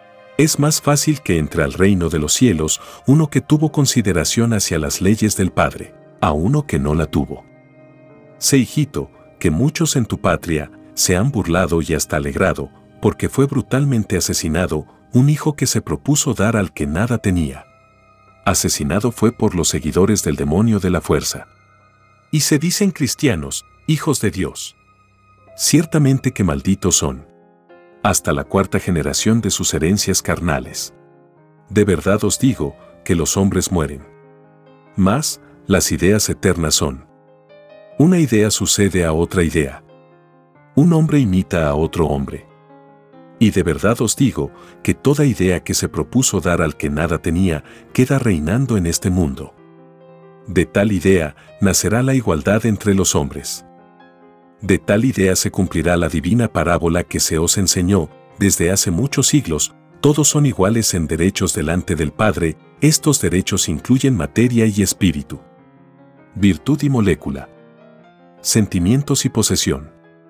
Es más fácil que entre al reino de los cielos uno que tuvo consideración hacia las leyes del Padre, a uno que no la tuvo. Sé, hijito, que muchos en tu patria se han burlado y hasta alegrado, porque fue brutalmente asesinado un hijo que se propuso dar al que nada tenía. Asesinado fue por los seguidores del demonio de la fuerza. Y se dicen cristianos, hijos de Dios. Ciertamente que malditos son, hasta la cuarta generación de sus herencias carnales. De verdad os digo que los hombres mueren. Mas, las ideas eternas son. Una idea sucede a otra idea. Un hombre imita a otro hombre. Y de verdad os digo que toda idea que se propuso dar al que nada tenía queda reinando en este mundo. De tal idea nacerá la igualdad entre los hombres. De tal idea se cumplirá la divina parábola que se os enseñó desde hace muchos siglos. Todos son iguales en derechos delante del Padre. Estos derechos incluyen materia y espíritu, virtud y molécula, sentimientos y posesión.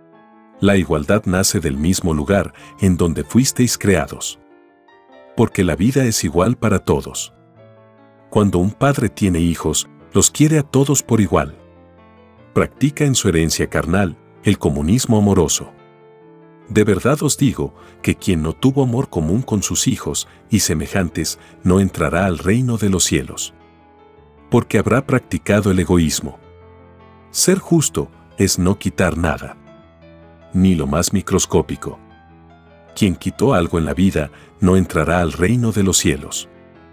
La igualdad nace del mismo lugar en donde fuisteis creados. Porque la vida es igual para todos. Cuando un padre tiene hijos, los quiere a todos por igual. Practica en su herencia carnal el comunismo amoroso. De verdad os digo que quien no tuvo amor común con sus hijos y semejantes no entrará al reino de los cielos. Porque habrá practicado el egoísmo. Ser justo es no quitar nada, ni lo más microscópico. Quien quitó algo en la vida no entrará al reino de los cielos.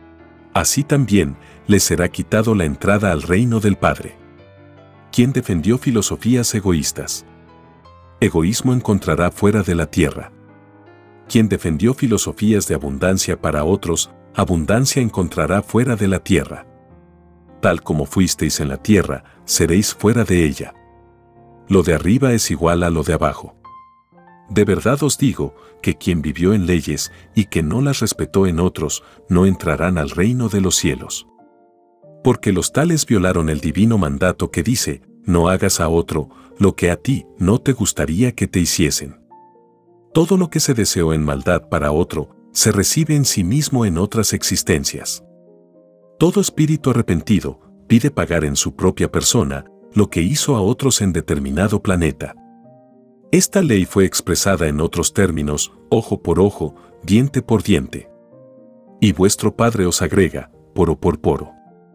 Así también le será quitado la entrada al reino del Padre. Quien defendió filosofías egoístas, egoísmo encontrará fuera de la tierra. Quien defendió filosofías de abundancia para otros, abundancia encontrará fuera de la tierra. Tal como fuisteis en la tierra, seréis fuera de ella. Lo de arriba es igual a lo de abajo. De verdad os digo que quien vivió en leyes y que no las respetó en otros, no entrarán al reino de los cielos. Porque los tales violaron el divino mandato que dice, no hagas a otro lo que a ti no te gustaría que te hiciesen. Todo lo que se deseó en maldad para otro, se recibe en sí mismo en otras existencias. Todo espíritu arrepentido pide pagar en su propia persona lo que hizo a otros en determinado planeta. Esta ley fue expresada en otros términos, ojo por ojo, diente por diente. Y vuestro Padre os agrega, poro por poro,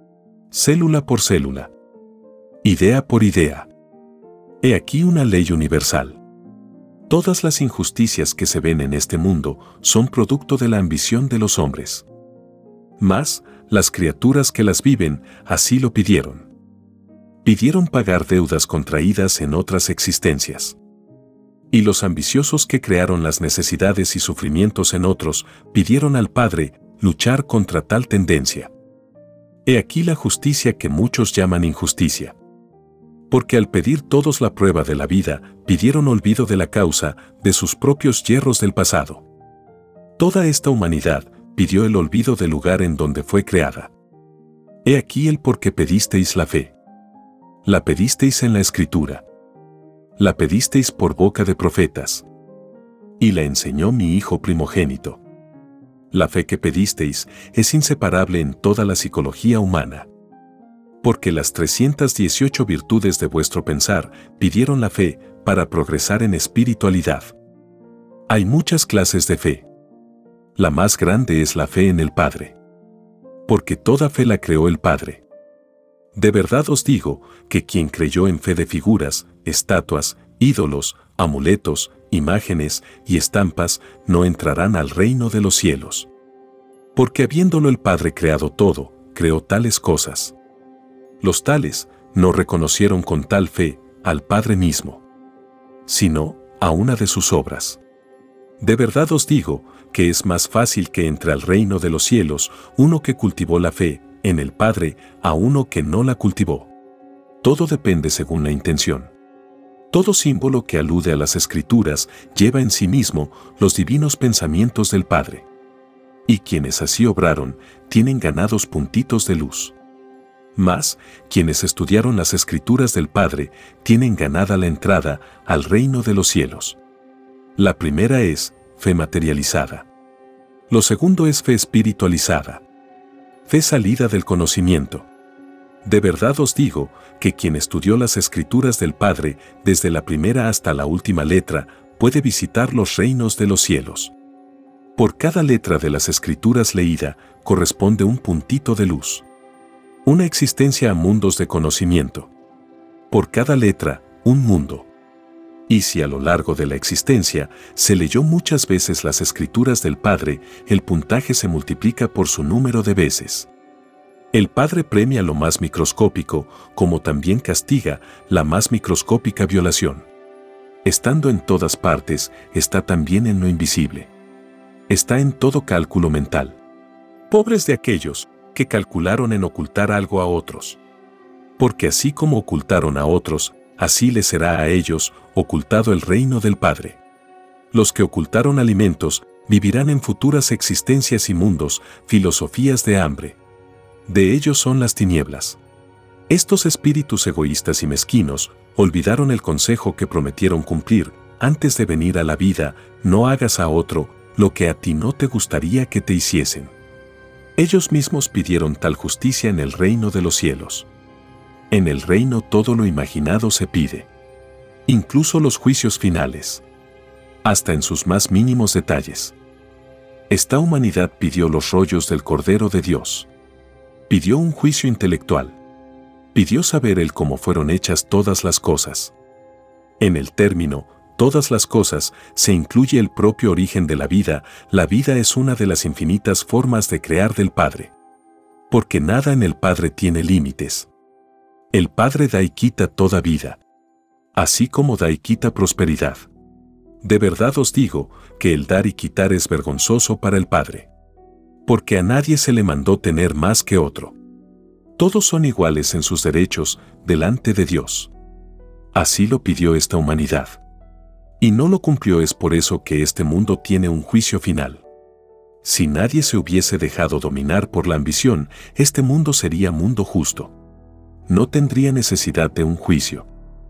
célula por célula, idea por idea. He aquí una ley universal. Todas las injusticias que se ven en este mundo son producto de la ambición de los hombres. Mas, las criaturas que las viven así lo pidieron. Pidieron pagar deudas contraídas en otras existencias. Y los ambiciosos que crearon las necesidades y sufrimientos en otros pidieron al Padre luchar contra tal tendencia. He aquí la justicia que muchos llaman injusticia. Porque al pedir todos la prueba de la vida, pidieron olvido de la causa de sus propios yerros del pasado. Toda esta humanidad pidió el olvido del lugar en donde fue creada. He aquí el por qué pedisteis la fe. La pedisteis en la Escritura. La pedisteis por boca de profetas. Y la enseñó mi Hijo primogénito. La fe que pedisteis es inseparable en toda la psicología humana. Porque las trescientas dieciocho virtudes de vuestro pensar pidieron la fe para progresar en espiritualidad. Hay muchas clases de fe. La más grande es la fe en el Padre. Porque toda fe la creó el Padre. De verdad os digo que quien creyó en fe de figuras, estatuas, ídolos, amuletos, imágenes y estampas no entrarán al reino de los cielos. Porque habiéndolo el Padre creado todo, creó tales cosas. Los tales no reconocieron con tal fe al Padre mismo, sino a una de sus obras. De verdad os digo que es más fácil que entre al reino de los cielos uno que cultivó la fe en el Padre a uno que no la cultivó. Todo depende según la intención. Todo símbolo que alude a las Escrituras lleva en sí mismo los divinos pensamientos del Padre. Y quienes así obraron tienen ganados puntitos de luz. Mas, quienes estudiaron las Escrituras del Padre tienen ganada la entrada al reino de los cielos. La primera es fe materializada. Lo segundo es fe espiritualizada. Fe salida del conocimiento. De verdad os digo que quien estudió las Escrituras del Padre desde la primera hasta la última letra puede visitar los reinos de los cielos. Por cada letra de las escrituras leída corresponde un puntito de luz. Una existencia a mundos de conocimiento. Por cada letra, un mundo. Y si a lo largo de la existencia se leyó muchas veces las escrituras del Padre, el puntaje se multiplica por su número de veces. El Padre premia lo más microscópico, como también castiga la más microscópica violación. Estando en todas partes, está también en lo invisible. Está en todo cálculo mental. Pobres de aquellos que calcularon en ocultar algo a otros. Porque así como ocultaron a otros, así les será a ellos ocultado el reino del Padre. Los que ocultaron alimentos vivirán en futuras existencias y mundos, filosofías de hambre. De ellos son las tinieblas. Estos espíritus egoístas y mezquinos olvidaron el consejo que prometieron cumplir antes de venir a la vida: no hagas a otro lo que a ti no te gustaría que te hiciesen. Ellos mismos pidieron tal justicia en el reino de los cielos. En el reino todo lo imaginado se pide. Incluso los juicios finales. Hasta en sus más mínimos detalles. Esta humanidad pidió los rollos del Cordero de Dios. Pidió un juicio intelectual. Pidió saber el cómo fueron hechas todas las cosas. En el término todas las cosas se incluye el propio origen de la vida. La vida es una de las infinitas formas de crear del Padre. Porque nada en el Padre tiene límites. El Padre da y quita toda vida, así como da y quita prosperidad. De verdad os digo que el dar y quitar es vergonzoso para el Padre. Porque a nadie se le mandó tener más que otro. Todos son iguales en sus derechos delante de Dios. Así lo pidió esta humanidad. Y no lo cumplió. Es por eso que este mundo tiene un juicio final. Si nadie se hubiese dejado dominar por la ambición, este mundo sería mundo justo. No tendría necesidad de un juicio.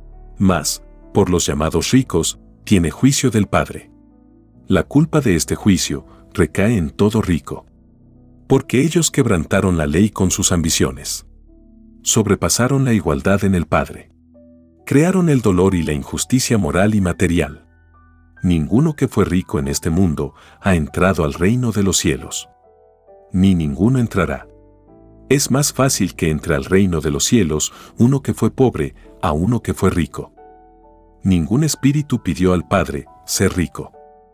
Mas, por los llamados ricos, tiene juicio del Padre. La culpa de este juicio recae en todo rico. Porque ellos quebrantaron la ley con sus ambiciones. Sobrepasaron la igualdad en el Padre. Crearon el dolor y la injusticia moral y material. Ninguno que fue rico en este mundo ha entrado al reino de los cielos. Ni ninguno entrará. Es más fácil que entre al reino de los cielos uno que fue pobre a uno que fue rico. Ningún espíritu pidió al Padre ser rico.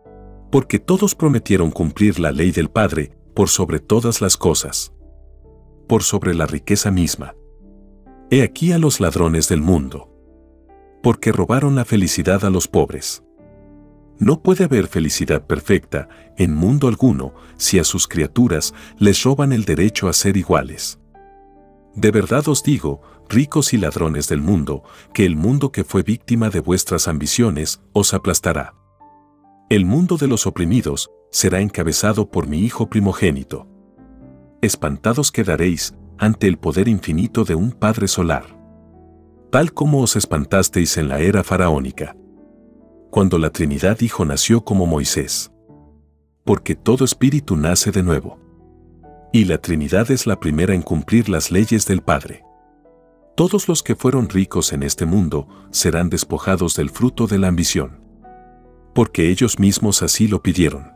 Porque todos prometieron cumplir la ley del Padre por sobre todas las cosas. Por sobre la riqueza misma. He aquí a los ladrones del mundo. Porque robaron la felicidad a los pobres. No puede haber felicidad perfecta en mundo alguno si a sus criaturas les roban el derecho a ser iguales. De verdad os digo, ricos y ladrones del mundo, que el mundo que fue víctima de vuestras ambiciones os aplastará. El mundo de los oprimidos será encabezado por mi Hijo primogénito. Espantados quedaréis ante el poder infinito de un Padre solar. Tal como os espantasteis en la era faraónica. Cuando la Trinidad Hijo nació como Moisés. Porque todo espíritu nace de nuevo. Y la Trinidad es la primera en cumplir las leyes del Padre. Todos los que fueron ricos en este mundo serán despojados del fruto de la ambición. Porque ellos mismos así lo pidieron.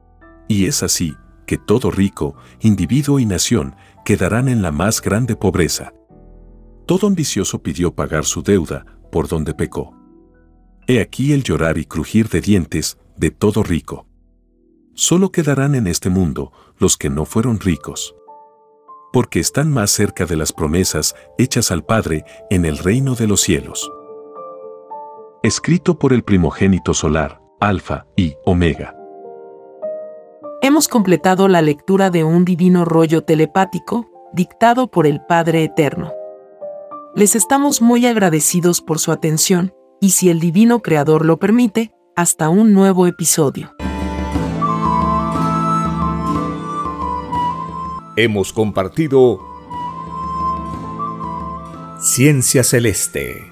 Y es así que todo rico, individuo y nación quedarán en la más grande pobreza. Todo ambicioso pidió pagar su deuda por donde pecó. He aquí el llorar y crujir de dientes de todo rico. Solo quedarán en este mundo los que no fueron ricos. Porque están más cerca de las promesas hechas al Padre en el reino de los cielos. Escrito por el primogénito solar, Alfa y Omega. Hemos completado la lectura de un divino rollo telepático, dictado por el Padre Eterno. Les estamos muy agradecidos por su atención, y si el Divino Creador lo permite, hasta un nuevo episodio. Hemos compartido Ciencia Celeste.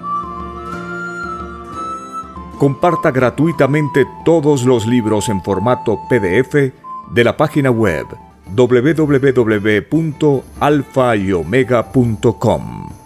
Comparta gratuitamente todos los libros en formato P D F de la página web doble u doble u doble u punto alfa y omega punto com.